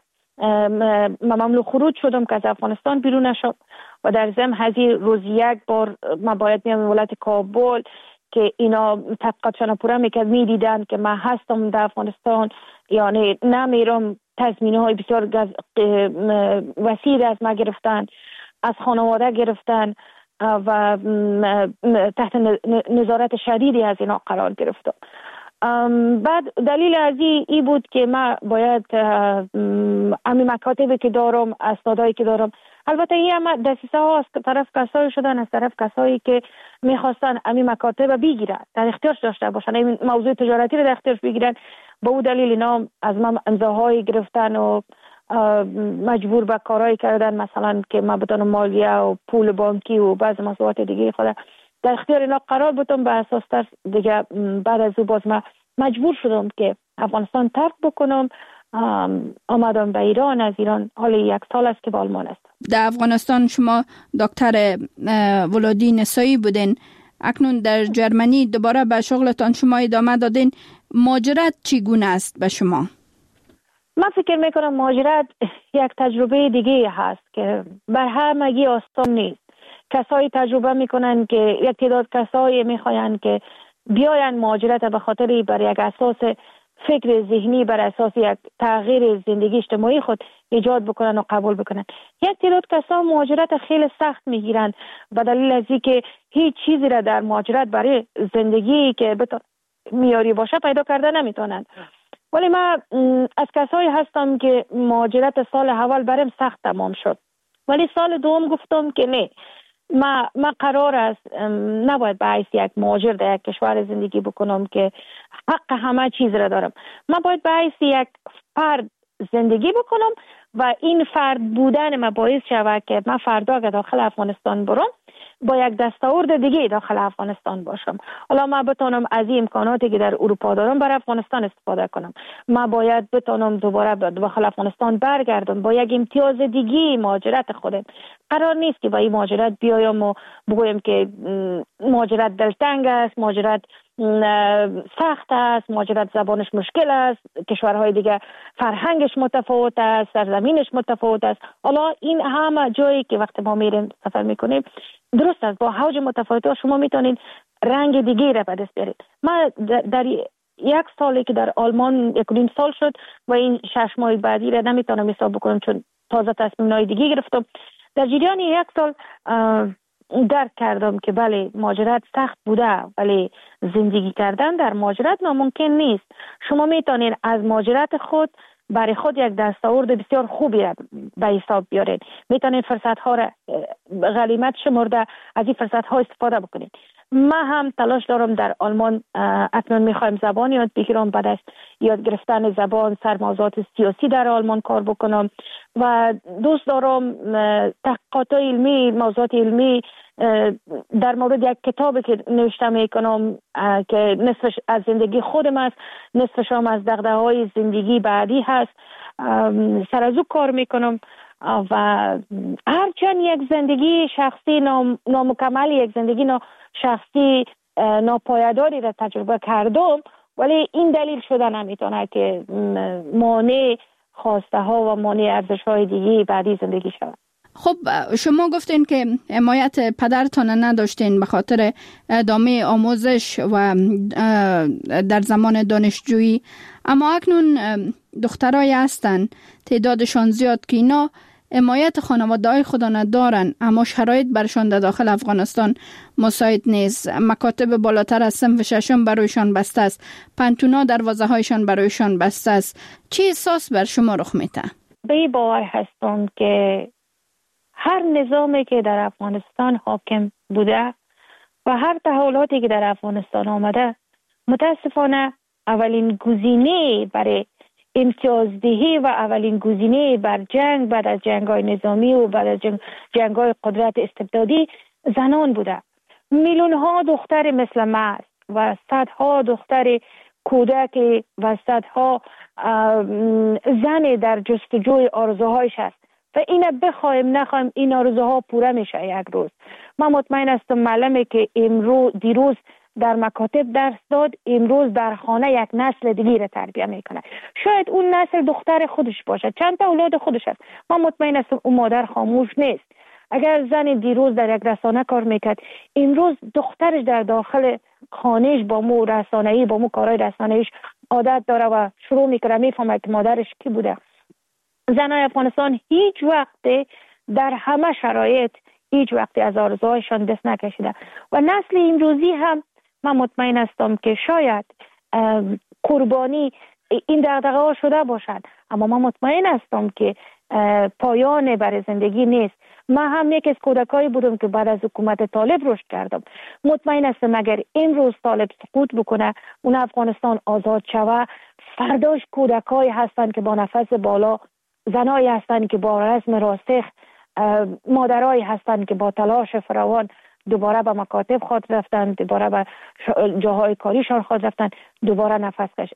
مملو خروج شدم که از افغانستان بیرون نشد و در ضمن هزینه روز یک بار من باید میام ولایت کابل که اینا تحقیقاتشان پورا میدیدن که من هستم در افغانستان، یعنی نمیرم. تضمینه های بسیار وسیع از ما گرفتن، از خانواده گرفتن و تحت نظارت شدیدی از اینا قرار گرفتم. بعد دلیل از این بود که من باید همین مکاتبی که دارم، اسنادایی که دارم، البته این هم دسیسه ها از طرف کسایی شدن، از طرف کسایی که میخواستن همین مکاتب بگیرن، در اختیارش داشته باشن، این موضوع تجارتی رو در اختیارش بگیرن. به اون دلیل اینا از من امضاهایی گرفتن و مجبور به کارهایی کردن، مثلا که من بتونم مالیه و پول بانکی و بعض مسئولیت دیگه خود در اختیار اینا قرار بودم. به اساس دیگه بعد از اون باز من مجبور شدم که افغانستان ترک بکنم. آمدم به ایران. از ایران حال 1 سال است که به آلمان است. در افغانستان شما دکتر ولادی نسایی بودین، اکنون در جرمنی دوباره به شغلتان شما ادامه دادین. مهاجرت چگونه است به شما؟ من فکر میکنم مهاجرت یک تجربه دیگه هست که بر همگی آسان نیست. کسایی تجربه میکنن که یک تعداد کسایی میخواین که بیاین مهاجرت به خاطر بر یک اساس فکر ذهنی، بر اساس یک تغییر زندگی اجتماعی خود ایجاد بکنن و قبول بکنن. یک تعداد کسا مهاجرت خیلی سخت میگیرن به دلیل از اینکه هیچ چیزی را در مهاجرت برای زندگی که میاری باشه پیدا کرده نمیتونن. ولی من از کسایی هستم که مهاجرت سال اول برام سخت تمام شد، ولی سال دوم گفتم که نه، من قرار است نباید به حیث یک مهاجر در یک کشور زندگی بکنم که حق همه چیز را دارم. من باید به حیث یک فرد زندگی بکنم و این فرد بودن من باعث شود که من فردا که داخل افغانستان برم با یک دستاورد دیگه داخل افغانستان باشم. حالا من بتونم از این امکاناتی که در اروپا دارم برای افغانستان استفاده کنم. من باید بتونم دوباره داخل افغانستان برگردم با یک امتیاز دیگه مهاجرت خودم. قرار نیست که با این مهاجرت بیایم و بگویم که مهاجرت دلتنگ است، مهاجرت سخت است، مهاجرت زبانش مشکل است، کشورهای دیگه فرهنگش متفاوت است، سرزمینش متفاوت است. حالا این همه جایی که وقتی ما میریم سفر میکنیم درست است، با حوج متفاوت شما میتونید رنگ دیگه را به دست بیارید. من در 1 سالی که در آلمان 1.5 سال شد و این 6 ماه بعدی را نمیتونم حساب بکنم چون تازه تصمیم‌های دیگه گرفتم. در جریان 1 سال درک کردم که بله مهاجرت سخت بوده، ولی زندگی کردن در مهاجرت ناممکن نیست. شما میتونید از مهاجرت خود برای خود یک دستاورد بسیار خوبی را به حساب بیارید. میتونید فرصت ها را غنیمت شمرده از این فرصت ها استفاده بکنید. من هم تلاش دارم در آلمان اکنون میخوایم زبان یاد بگیرم، بعد از یاد گرفتن زبان سر موضوعات سیاسی در آلمان کار بکنم و دوست دارم تحقیقات علمی، موضوعات علمی در مورد یک کتابی که نوشته میکنم که نصفش از زندگی خودم است، نصفش هم از دغدغه‌های زندگی بعدی هست، سر از او کار میکنم و هرچند یک زندگی شخصی نامکمل، یک زندگی شخصی ناپایداری را تجربه کردم، ولی این دلیل شده نمیتونه که مانع خواسته ها و مانع ارزش های دیگه بعدی زندگی شود. خب شما گفتین که حمایت پدرتان نداشتین به خاطر ادامه آموزش و در زمان دانشجویی، اما اکنون دخترای هستن تعدادشان زیاد که اینا حمایت خانواده‌های خود ندارن، اما شرایط برشان در داخل افغانستان مساعد نیست. مکاتب بالاتر از صنف ششم برایشان بسته است، پنتونا دروازه هایشان برایشان بسته است. چه احساس بر شما رخ میده؟ به باور هستم که هر نظامی که در افغانستان حاکم بوده و هر تحولاتی که در افغانستان آمده، متاسفانه اولین گزینه برای امتیازدهی و اولین گزینه بر جنگ بعد از جنگ‌های نظامی و بعد از جنگ‌های قدرت استبدادی زنان بوده. میلیون‌ها دختر مثل من و صدها دختر کودک و صدها زن در جستجوی آرزوهایش است و اینه بخوایم نخوایم این آرزوها پوره میشه یک روز. من مطمئن هستم معلمه که دیروز در مکاتب درس داد، امروز در خانه یک نسل دیگه را تربیت میکنه. شاید اون نسل دختر خودش باشه، چند تا اولاد خودش است. من مطمئن هستم اون مادر خاموش نیست. اگر زن دیروز در یک رسانه کار میکرد، امروز دخترش در داخل خانهش با مو رسانه‌ای، با مو کارهای رسانه‌ایش عادت داره و شروع میکنه میفهمه که مادرش کی بوده. زنای افغانستان هیچ وقت در همه شرایط هیچ وقت از آرزوهایشان دست نکشیده و نسل امروزی هم من مطمئن هستم که شاید قربانی این دغدغه ها شده باشد، اما من مطمئن هستم که پایان برای زندگی نیست. من هم یک از کودکایی بودم که بعد از حکومت طالب رشد کردم. مطمئن هستم اگر امروز طالب سقوط بکنه، اون افغانستان آزاد شود، فرداش کودکایی هستند که با نفس بالا، زنایی هستند که با رسم راسخ، مادرایی هستند که با تلاش فراوان دوباره به مکاتب خود رفتن، دوباره به جاهای کاریشان خود رفتن، دوباره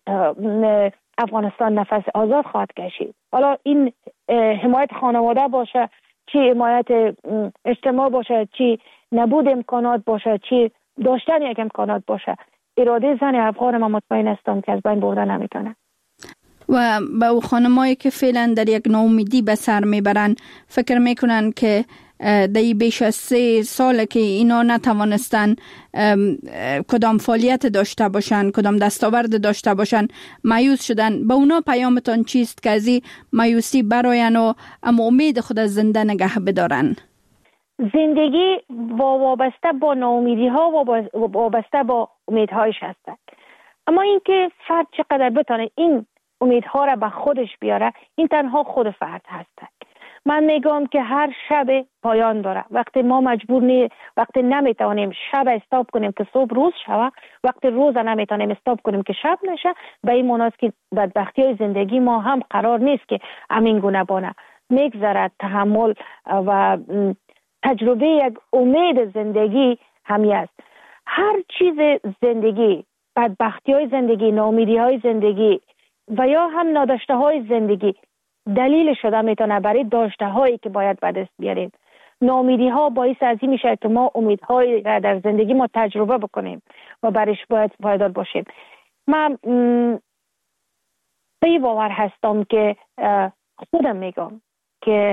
افغانستان نفس آزاد خواهد کشید. حالا این حمایت خانواده باشه، چی حمایت اجتماع باشه، چی نبود امکانات باشه، چی داشتن یک امکانات باشه، اراده زن افغان من مطمئن هستم که از بین برده نمیتونه. و به او خانمایی که فعلا در یک ناامیدی به سر میبرن، فکر میکنن که در بیش از 3 سال که اینا نتوانستن کدام فعالیت داشته باشن، کدام دستاورد داشته باشن، مایوس شدن، به اونا پیامتان چیست که از این مایوسی براین و اما امید خود از زنده نگه بدارن؟ زندگی وابسته با ناامیدی ها و وابسته با امیدهایش هستند، اما اینکه فرد چقدر بتونه این امیدها را به خودش بیاره، این تنها خود فرد هست. من میگم که هر شب پایان داره. وقتی ما وقتی نمیتونیم شب استاپ کنیم که صبح روز شود، وقتی روز نمیتونیم استاپ کنیم که شب نشه، به این معنی است که بدبختی های زندگی ما هم قرار نیست که همین گونه بانه. میگذرد تحمل و تجربه یک امید زندگی همی است. هر چیز زندگی، بدبختی های زندگی، ناامیدی های زندگی و یا هم ناداشته های زندگی دلیل شده میتونه برای داشته هایی که باید به دست بیاریم. ناامیدی ها باعث از این میشه که ما امیدهایی را در زندگی ما تجربه بکنیم و برایش باید پایدار باشیم. من به باور هستم که خودم میگم که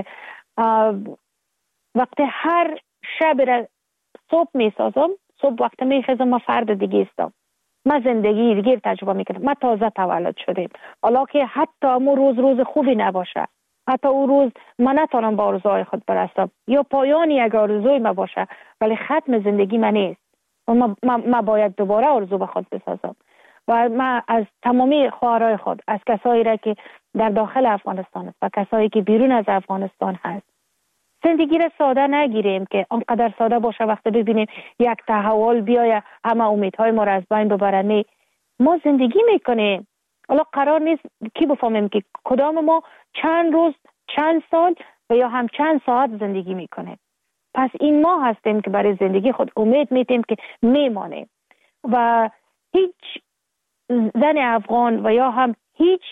وقتی هر شب را صبح میسازم، صبح وقتی میخیزم ما فرد دیگه استم، ما زندگی دیگه تجربه میکنم، ما تازه تولد شدیم. حالا که حتی امو روز خوبی نباشه، حتی او روز من نتونم با آرزوهای خود برسم یا پایانی یک آرزوی ما باشه، ولی ختم زندگی من نیست و ما باید دوباره آرزو به خود بسازم. و من از تمامی خواهرای خود، از کسایی را که در داخل افغانستان است و کسایی که بیرون از افغانستان هست، زندگی را ساده نگیریم که آنقدر ساده باشه وقتی ببینیم یک تحول بیاید همه امیدهای ما را از بین ببرن. ما زندگی میکنیم. حالا قرار نیست کی بفهمیم که کدام ما چند روز، چند سال و یا هم چند ساعت زندگی میکنیم. پس این ما هستیم که برای زندگی خود امید میتیم که میمانیم و هیچ زن افغان و یا هم هیچ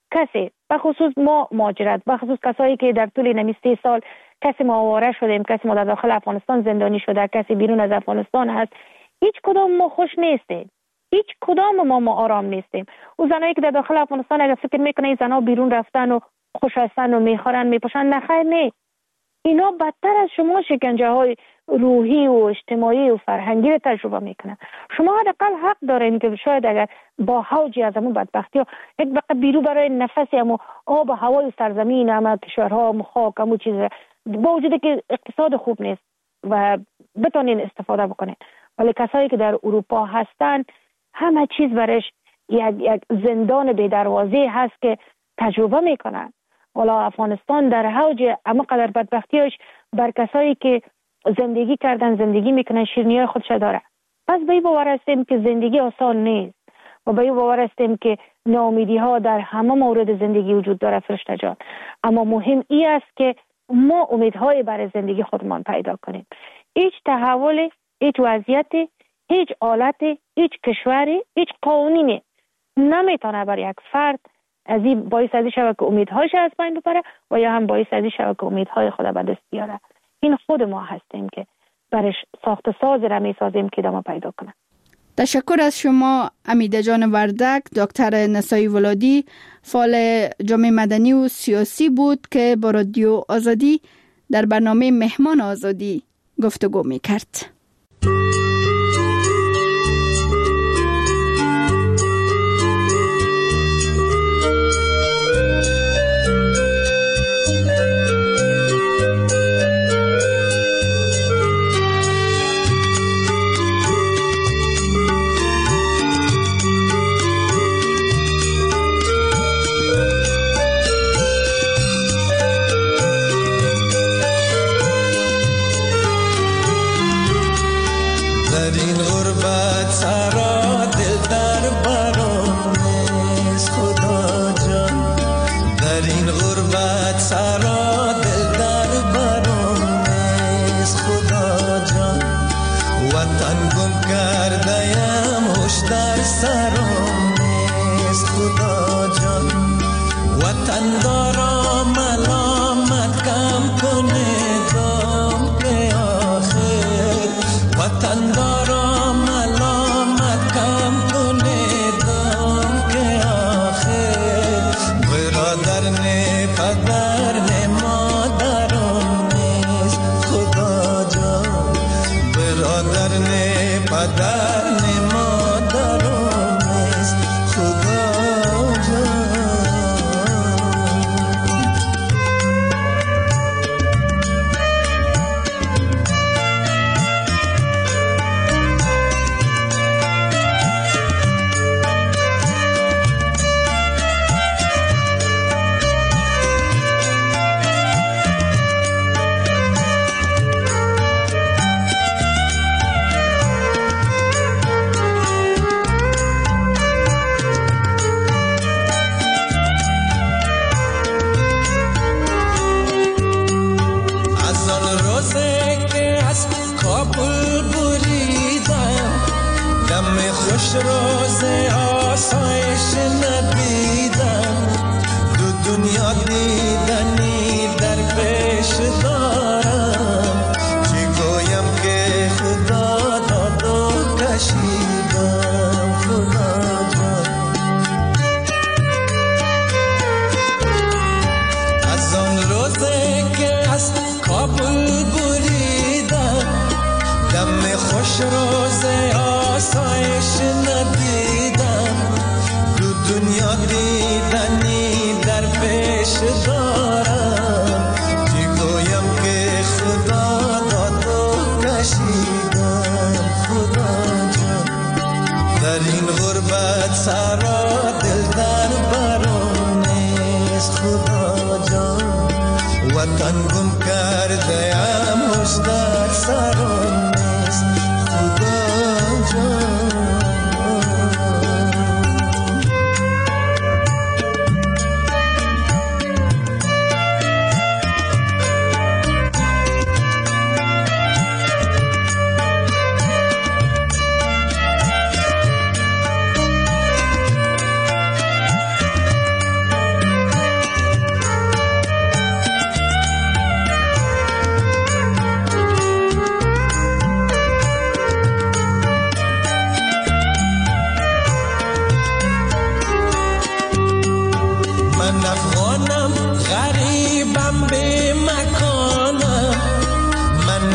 کسی به خصوص ما مهاجرت، به خصوص کسایی که در طول نمی 3 سال کسی ما آواره شدیم، کسی ما در داخل افغانستان زندانی شده، کسی بیرون از افغانستان هست، هیچ کدام ما خوش نیستیم، هیچ کدام ما آرام نیستیم. او زنایی که در داخل افغانستان اگر فکر میکنه این زنا بیرون رفتن و خوش هستن و میخورن میپوشن، نخیر نه، اینا بدتر از شما شکنجه های روحی و اجتماعی و فرهنگی رو تجربه میکنن. شما حداقل حق دارین که شاید اگر با حوجی از همون بدبختی ها یک بقیه بیرو برای نفسی هم و آب و هوای سرزمین هم کشورها هم خاک هم و چیز، با وجود که اقتصاد خوب نیست و بتونین استفاده بکنین، ولی کسایی که در اروپا هستن همه چیز برش یک زندان بی دروازه هست که تجربه میکنن. والا افغانستان در حوج اما قدر بدبختیش بر کسایی که زندگی کردن، زندگی میکنن، شیرینی‌های خودش داره. پس به این باور هستیم که زندگی آسان نیست و به این باور هستیم که ناامیدی ها در همه مورد زندگی وجود داره فرشته جان، اما مهم این است که ما امیدهای برای زندگی خودمان پیدا کنیم. هیچ تحول، هیچ وضعیت، هیچ حالت، هیچ کشوری، هیچ قانونی نمیتونه برای یک فرد از این باعث ازی شود که امیدهایش از بین ببره و یا هم باعث ازی شود که امیدهای خود به دست بیاره. این خود ما هستیم که برش ساخت ساز را می سازیم که ادامه پیدا کنه. تشکر از شما امیده جان وردک. دکتر نسایی ولادی فعال جامعه مدنی و سیاسی بود که با رادیو آزادی در برنامه مهمان آزادی گفتگو می کرد.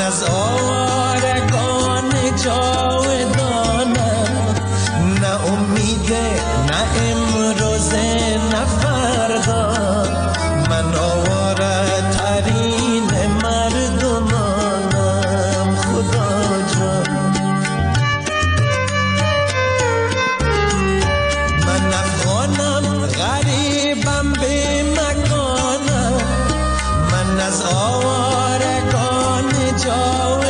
از آوارگان جاودانم، نه امیده نه امروزه نه فردا، من آواره ترین مردمانم خدا جان. من افغانم غریبم به مکانم، من از آوارگان جاودانم،